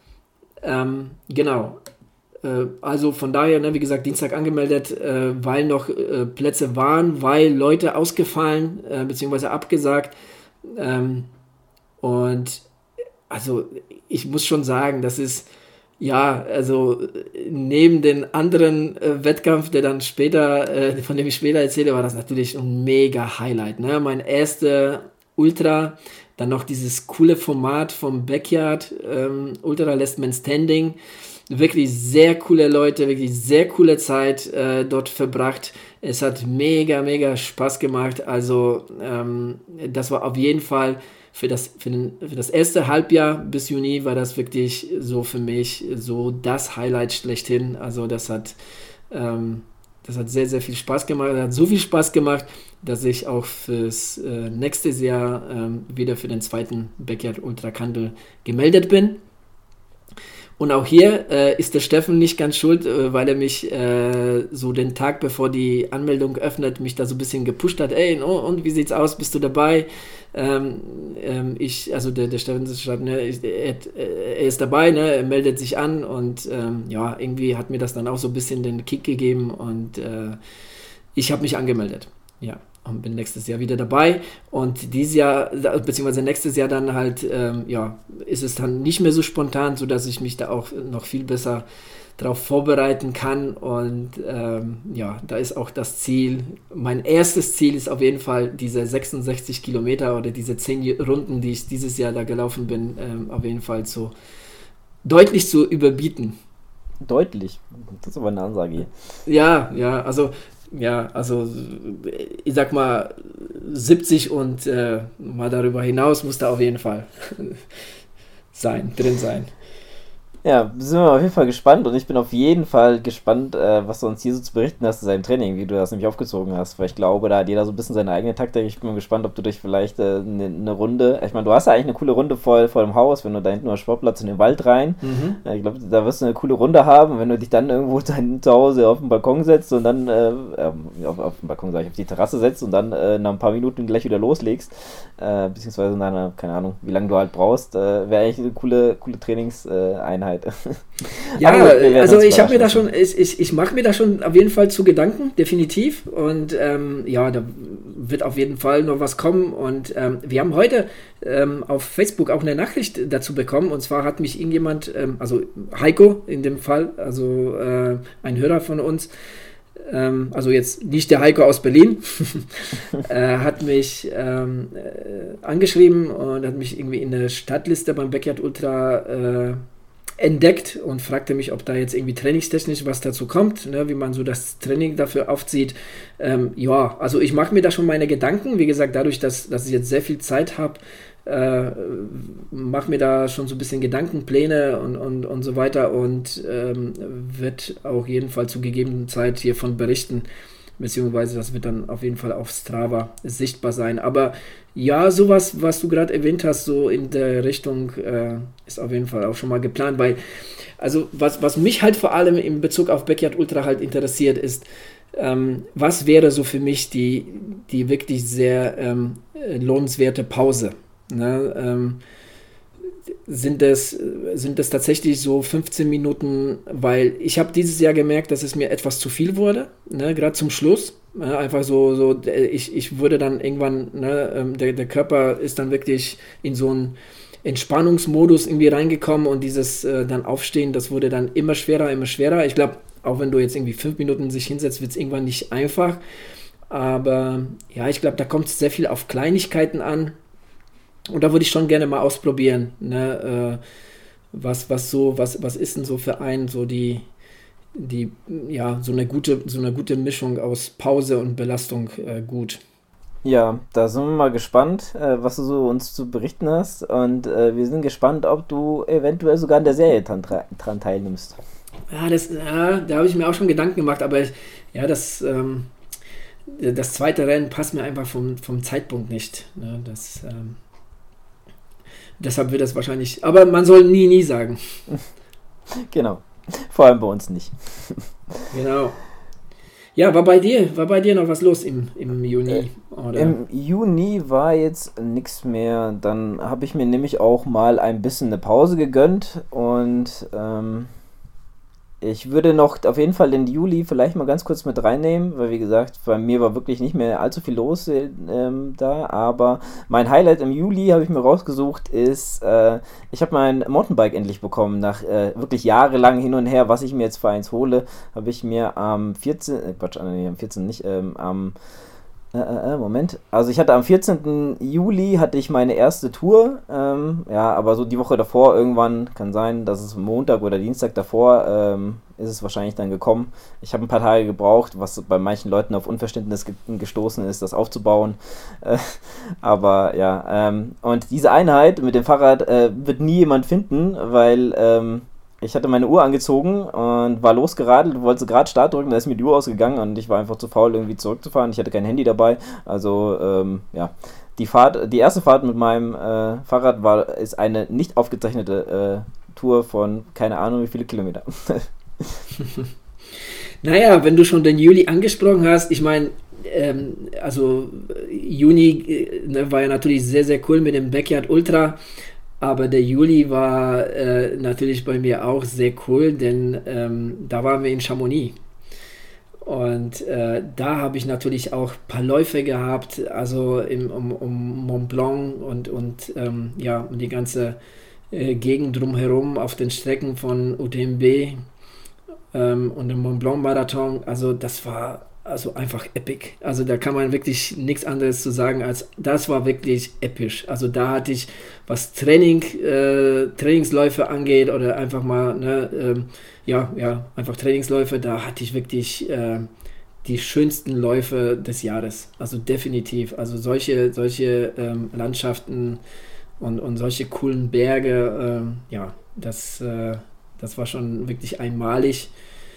Genau. Also von daher, ne, wie gesagt, Dienstag angemeldet, weil noch Plätze waren, weil Leute ausgefallen bzw. abgesagt. Und also ich muss schon sagen, das ist also neben den anderen Wettkampf, der dann später, von dem ich später erzähle, war das natürlich ein mega Highlight. Ne? Mein erster Ultra, dann noch dieses coole Format vom Backyard, Ultra Last Man Standing. Wirklich sehr coole Leute, wirklich sehr coole Zeit dort verbracht. Es hat mega, mega Spaß gemacht. Also das war auf jeden Fall für das erste Halbjahr bis Juni war das wirklich so für mich so das Highlight schlechthin. Also das hat sehr, sehr viel Spaß gemacht. Das hat so viel Spaß gemacht, dass ich auch fürs nächste Jahr wieder für den zweiten Backyard Ultra Kandel gemeldet bin. Und auch hier ist der Steffen nicht ganz schuld, weil er mich so den Tag, bevor die Anmeldung öffnet, mich da so ein bisschen gepusht hat. Ey, no, und wie sieht's aus? Bist du dabei? Der Steffen schreibt, ne, er ist dabei, ne, er meldet sich an und irgendwie hat mir das dann auch so ein bisschen den Kick gegeben und ich habe mich angemeldet. Ja, und bin nächstes Jahr wieder dabei und dieses Jahr, beziehungsweise nächstes Jahr dann halt, ist es dann nicht mehr so spontan, sodass ich mich da auch noch viel besser darauf vorbereiten kann und da ist auch das Ziel, mein erstes Ziel ist auf jeden Fall diese 66 Kilometer oder diese 10 Runden, die ich dieses Jahr da gelaufen bin, auf jeden Fall deutlich zu überbieten. Deutlich? Das ist aber eine Ansage hier. Also ich sag mal 70 und mal darüber hinaus muss da auf jeden Fall drin sein. Ja, sind wir auf jeden Fall gespannt und ich bin auf jeden Fall gespannt, was du uns hier so zu berichten hast zu seinem Training, wie du das nämlich aufgezogen hast, weil ich glaube, da hat jeder so ein bisschen seine eigene Taktik. Ich bin mal gespannt, ob du dich vielleicht eine Runde, ich meine, du hast ja eigentlich eine coole Runde vor dem Haus, wenn du da hinten nur Sportplatz in den Wald rein, ich glaube, da wirst du eine coole Runde haben, wenn du dich dann irgendwo dann zu Hause auf den Balkon setzt und dann, auf den Balkon sag ich, auf die Terrasse setzt und dann nach ein paar Minuten gleich wieder loslegst, beziehungsweise nach einer, keine Ahnung, wie lange du halt brauchst, wäre eigentlich eine coole Trainingseinheit. Ja, also ich habe mir da schon, ich mache mir da schon auf jeden Fall zu Gedanken, definitiv. Und ja, da wird auf jeden Fall noch was kommen. Und wir haben heute auf Facebook auch eine Nachricht dazu bekommen. Und zwar hat mich irgendjemand, also Heiko in dem Fall, also ein Hörer von uns, also jetzt nicht der Heiko aus Berlin, hat mich angeschrieben und hat mich irgendwie in der Stadtliste beim Backyard Ultra entdeckt und fragte mich, ob da jetzt irgendwie trainingstechnisch was dazu kommt, ne, wie man so das Training dafür aufzieht. Ja, also ich mache mir da schon meine Gedanken. Wie gesagt, dadurch, dass ich jetzt sehr viel Zeit habe, mache mir da schon so ein bisschen Gedankenpläne und so weiter und wird auch jeden Fall zu gegebenen Zeit hiervon berichten, beziehungsweise das wird dann auf jeden Fall auf Strava sichtbar sein. Aber ja, sowas, was du gerade erwähnt hast, so in der Richtung ist auf jeden Fall auch schon mal geplant, weil, also was mich halt vor allem in Bezug auf Backyard Ultra halt interessiert ist, was wäre so für mich die wirklich sehr lohnenswerte Pause? Ne? Sind das tatsächlich so 15 Minuten, weil ich habe dieses Jahr gemerkt, dass es mir etwas zu viel wurde, ne, gerade zum Schluss. Einfach ich wurde dann irgendwann, ne, der Körper ist dann wirklich in so einen Entspannungsmodus irgendwie reingekommen und dieses dann Aufstehen, das wurde dann immer schwerer, immer schwerer. Ich glaube, auch wenn du jetzt irgendwie 5 Minuten sich hinsetzt, wird es irgendwann nicht einfach. Aber ja, ich glaube, da kommt es sehr viel auf Kleinigkeiten an. Und da würde ich schon gerne mal ausprobieren, ne, was ist denn so für einen so ja, so eine gute Mischung aus Pause und Belastung gut. Ja, da sind wir mal gespannt, was du so uns zu berichten hast und wir sind gespannt, ob du eventuell sogar an der Serie dran teilnimmst. Ja, da habe ich mir auch schon Gedanken gemacht, aber das zweite Rennen passt mir einfach vom Zeitpunkt nicht. Ne, deshalb wird das wahrscheinlich, aber man soll nie sagen. Genau, vor allem bei uns nicht. Genau. Ja, war bei dir noch was los im Juni? Oder? Im Juni war jetzt nichts mehr. Dann habe ich mir nämlich auch mal ein bisschen eine Pause gegönnt und ich würde noch auf jeden Fall den Juli vielleicht mal ganz kurz mit reinnehmen, weil wie gesagt, bei mir war wirklich nicht mehr allzu viel los da, aber mein Highlight im Juli, habe ich mir rausgesucht, ist, ich habe mein Mountainbike endlich bekommen, nach wirklich jahrelang hin und her, was ich mir jetzt für eins hole, habe ich mir am 14. nicht, Moment. Also ich hatte am 14. Juli hatte ich meine erste Tour, ja, aber so die Woche davor irgendwann, kann sein, dass es Montag oder Dienstag davor ist es wahrscheinlich dann gekommen. Ich habe ein paar Tage gebraucht, was bei manchen Leuten auf Unverständnis gestoßen ist, das aufzubauen. Aber ja, und diese Einheit mit dem Fahrrad wird nie jemand finden, weil ich hatte meine Uhr angezogen und war losgeradelt, wollte gerade Start drücken, da ist mir die Uhr ausgegangen und ich war einfach zu faul, irgendwie zurückzufahren. Ich hatte kein Handy dabei, also ja, die erste Fahrt mit meinem Fahrrad ist eine nicht aufgezeichnete Tour von keine Ahnung wie viele Kilometer. Naja, wenn du schon den Juli angesprochen hast, ich meine, also Juni war ja natürlich sehr, sehr cool mit dem Backyard Ultra. Aber der Juli war natürlich bei mir auch sehr cool, denn da waren wir in Chamonix. Und da habe ich natürlich auch ein paar Läufe gehabt, also um Mont Blanc und ja, um die ganze Gegend drumherum auf den Strecken von UTMB und dem Mont Blanc Marathon. Also das war also einfach epic. Also da kann man wirklich nichts anderes zu sagen, als das war wirklich episch. Also da hatte ich, was Trainingsläufe angeht oder einfach mal, ne, einfach Trainingsläufe, da hatte ich wirklich die schönsten Läufe des Jahres. Also definitiv. Also solche Landschaften und solche coolen Berge, ja, das Das war schon wirklich einmalig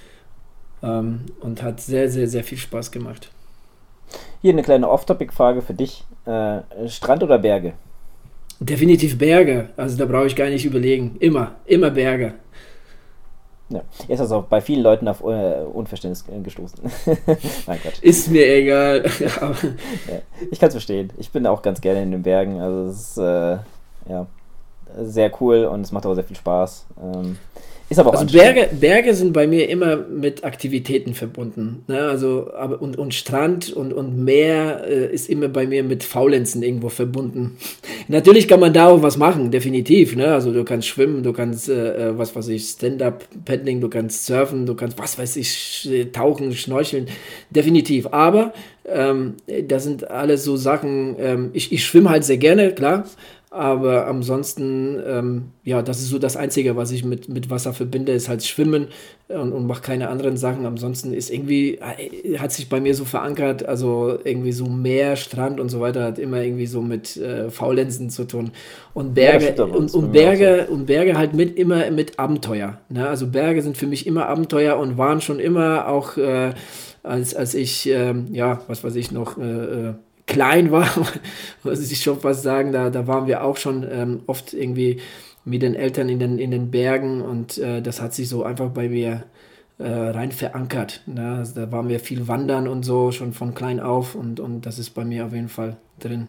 und hat sehr, sehr, sehr viel Spaß gemacht. Hier eine kleine Off-Topic-Frage für dich. Strand oder Berge? Definitiv Berge, also da brauche ich gar nicht überlegen. Immer Berge. Ja, ist also bei vielen Leuten auf Unverständnis gestoßen. Nein, Quatsch. Ist mir egal. Ja, ich kann es verstehen. Ich bin auch ganz gerne in den Bergen. Also es ist ja, sehr cool und es macht auch sehr viel Spaß. Ist aber auch Also Berge sind bei mir immer mit Aktivitäten verbunden. Ne? Also, und Strand und Meer ist immer bei mir mit Faulenzen irgendwo verbunden. Natürlich kann man da auch was machen, definitiv. Ne? Also du kannst schwimmen, du kannst, was weiß ich, Stand-Up-Paddling, du kannst surfen, du kannst, was weiß ich, tauchen, schnorcheln. Definitiv. Aber das sind alles so Sachen, ich schwimme halt sehr gerne, klar. Aber ansonsten, ja, das ist so das Einzige, was ich mit Wasser verbinde, ist halt Schwimmen und mache keine anderen Sachen. Ansonsten ist irgendwie, hat sich bei mir so verankert, also irgendwie so Meer, Strand und so weiter, hat immer irgendwie so mit Faulenzen zu tun. Und Berge, ja, und Berge halt immer mit Abenteuer. Ne? Also Berge sind für mich immer Abenteuer und waren schon immer auch, als ich, ja, was weiß ich noch, klein war, muss ich schon fast sagen, da waren wir auch schon oft irgendwie mit den Eltern in den Bergen und das hat sich so einfach bei mir rein verankert. Ne? Also da waren wir viel wandern und so, schon von klein auf und das ist bei mir auf jeden Fall drin.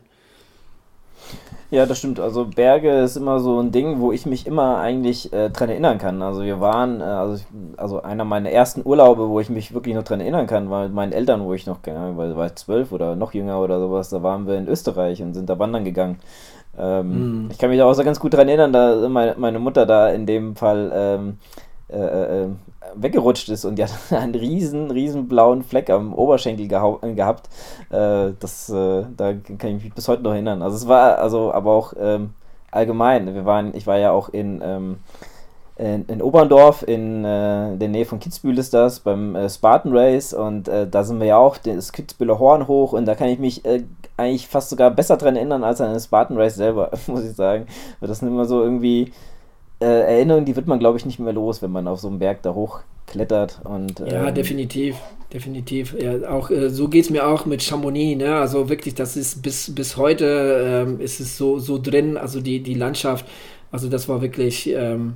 Ja, das stimmt. Also Berge ist immer so ein Ding, wo ich mich immer eigentlich dran erinnern kann. Also wir waren, also einer meiner ersten Urlaube, wo ich mich wirklich noch dran erinnern kann, war mit meinen Eltern, wo ich noch, keine Ahnung, weil war ich 12 oder noch jünger oder sowas, da waren wir in Österreich und sind da wandern gegangen. Ich kann mich da auch so ganz gut dran erinnern, da meine Mutter da in dem Fall weggerutscht ist und die hat einen riesen blauen Fleck am Oberschenkel gehabt. Da kann ich mich bis heute noch erinnern. Also es war aber auch allgemein. Ich war ja auch in Oberndorf, in der Nähe von Kitzbühel ist das, beim Spartan Race und da sind wir ja auch das Kitzbüheler Horn hoch und da kann ich mich eigentlich fast sogar besser dran erinnern als an den Spartan Race selber, muss ich sagen. Weil das sind immer so irgendwie Erinnerungen, die wird man, glaube ich, nicht mehr los, wenn man auf so einem Berg da hochklettert. Ja, definitiv. Ja, auch so geht es mir auch mit Chamonix. Ne? Also wirklich, das ist bis heute ist es so drin, also die Landschaft. Also das war wirklich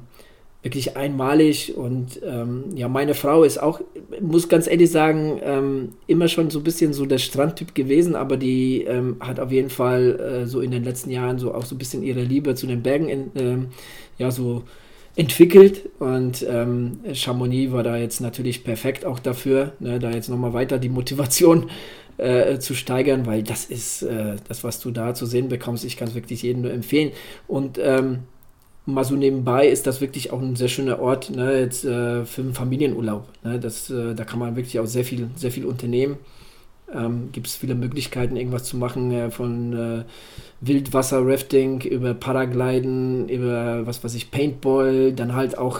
einmalig und ja, meine Frau ist auch, muss ganz ehrlich sagen, immer schon so ein bisschen so der Strandtyp gewesen, aber die hat auf jeden Fall so in den letzten Jahren so auch so ein bisschen ihre Liebe zu den Bergen ja, so entwickelt und Chamonix war da jetzt natürlich perfekt auch dafür, ne, da jetzt nochmal weiter die Motivation zu steigern, weil das ist das, was du da zu sehen bekommst. Ich kann es wirklich jedem nur empfehlen und mal so nebenbei ist das wirklich auch ein sehr schöner Ort, ne, jetzt für einen Familienurlaub. Ne, da kann man wirklich auch sehr viel unternehmen. Gibt es viele Möglichkeiten, irgendwas zu machen, von Wildwasser-Rafting über Paragliden, über, was weiß ich, Paintball, dann halt auch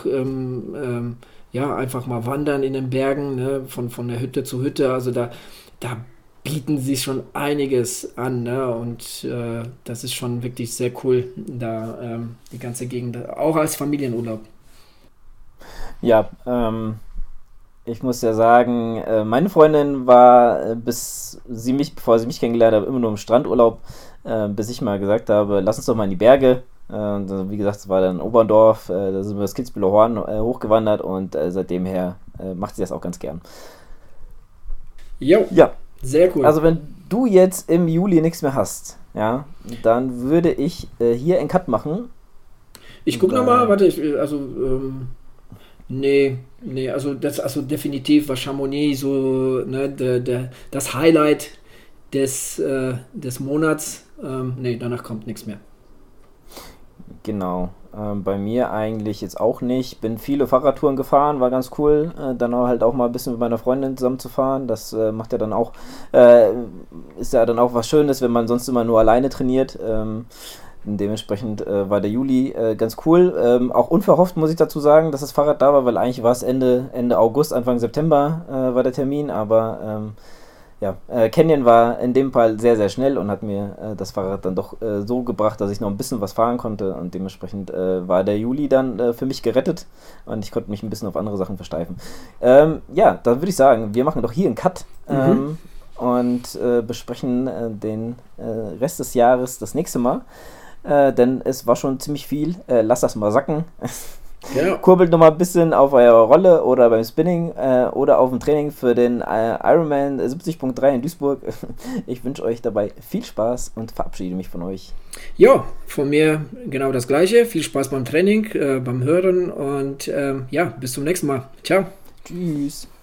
ja, einfach mal wandern in den Bergen, ne, von der Hütte zu Hütte. Also da bieten sich schon einiges an, ne? Und das ist schon wirklich sehr cool, da die ganze Gegend, auch als Familienurlaub. Ja, ich muss ja sagen, meine Freundin war, bevor sie mich kennengelernt hat, immer nur im Strandurlaub, bis ich mal gesagt habe, lass uns doch mal in die Berge. Wie gesagt, es war dann Oberndorf, da sind wir das Kitzbüheler Horn hochgewandert und seitdem her macht sie das auch ganz gern. Jo. Ja. Sehr cool. Also wenn du jetzt im Juli nichts mehr hast, ja, dann würde ich hier einen Cut machen. Ich gucke nochmal, warte, nee, also definitiv war Chamonix so, ne, das Highlight des Monats. Nee, danach kommt nichts mehr. Genau. Bei mir eigentlich jetzt auch nicht. Bin viele Fahrradtouren gefahren, war ganz cool. Dann halt auch mal ein bisschen mit meiner Freundin zusammen zu fahren. Das macht ja dann auch, ist ja dann auch was Schönes, wenn man sonst immer nur alleine trainiert. Dementsprechend war der Juli ganz cool. Auch unverhofft, muss ich dazu sagen, dass das Fahrrad da war, weil eigentlich war es Ende August, Anfang September war der Termin, aber Canyon war in dem Fall sehr, sehr schnell und hat mir das Fahrrad dann doch so gebracht, dass ich noch ein bisschen was fahren konnte und dementsprechend war der Juli dann für mich gerettet und ich konnte mich ein bisschen auf andere Sachen versteifen. Dann würde ich sagen, wir machen doch hier einen Cut und besprechen den Rest des Jahres das nächste Mal, denn es war schon ziemlich viel. Lasst das mal sacken. Genau. Kurbelt nochmal ein bisschen auf eurer Rolle oder beim Spinning oder auf dem Training für den Ironman 70.3 in Duisburg. Ich wünsche euch dabei viel Spaß und verabschiede mich von euch. Ja, von mir genau das Gleiche. Viel Spaß beim Training, beim Hören und bis zum nächsten Mal. Ciao. Tschüss.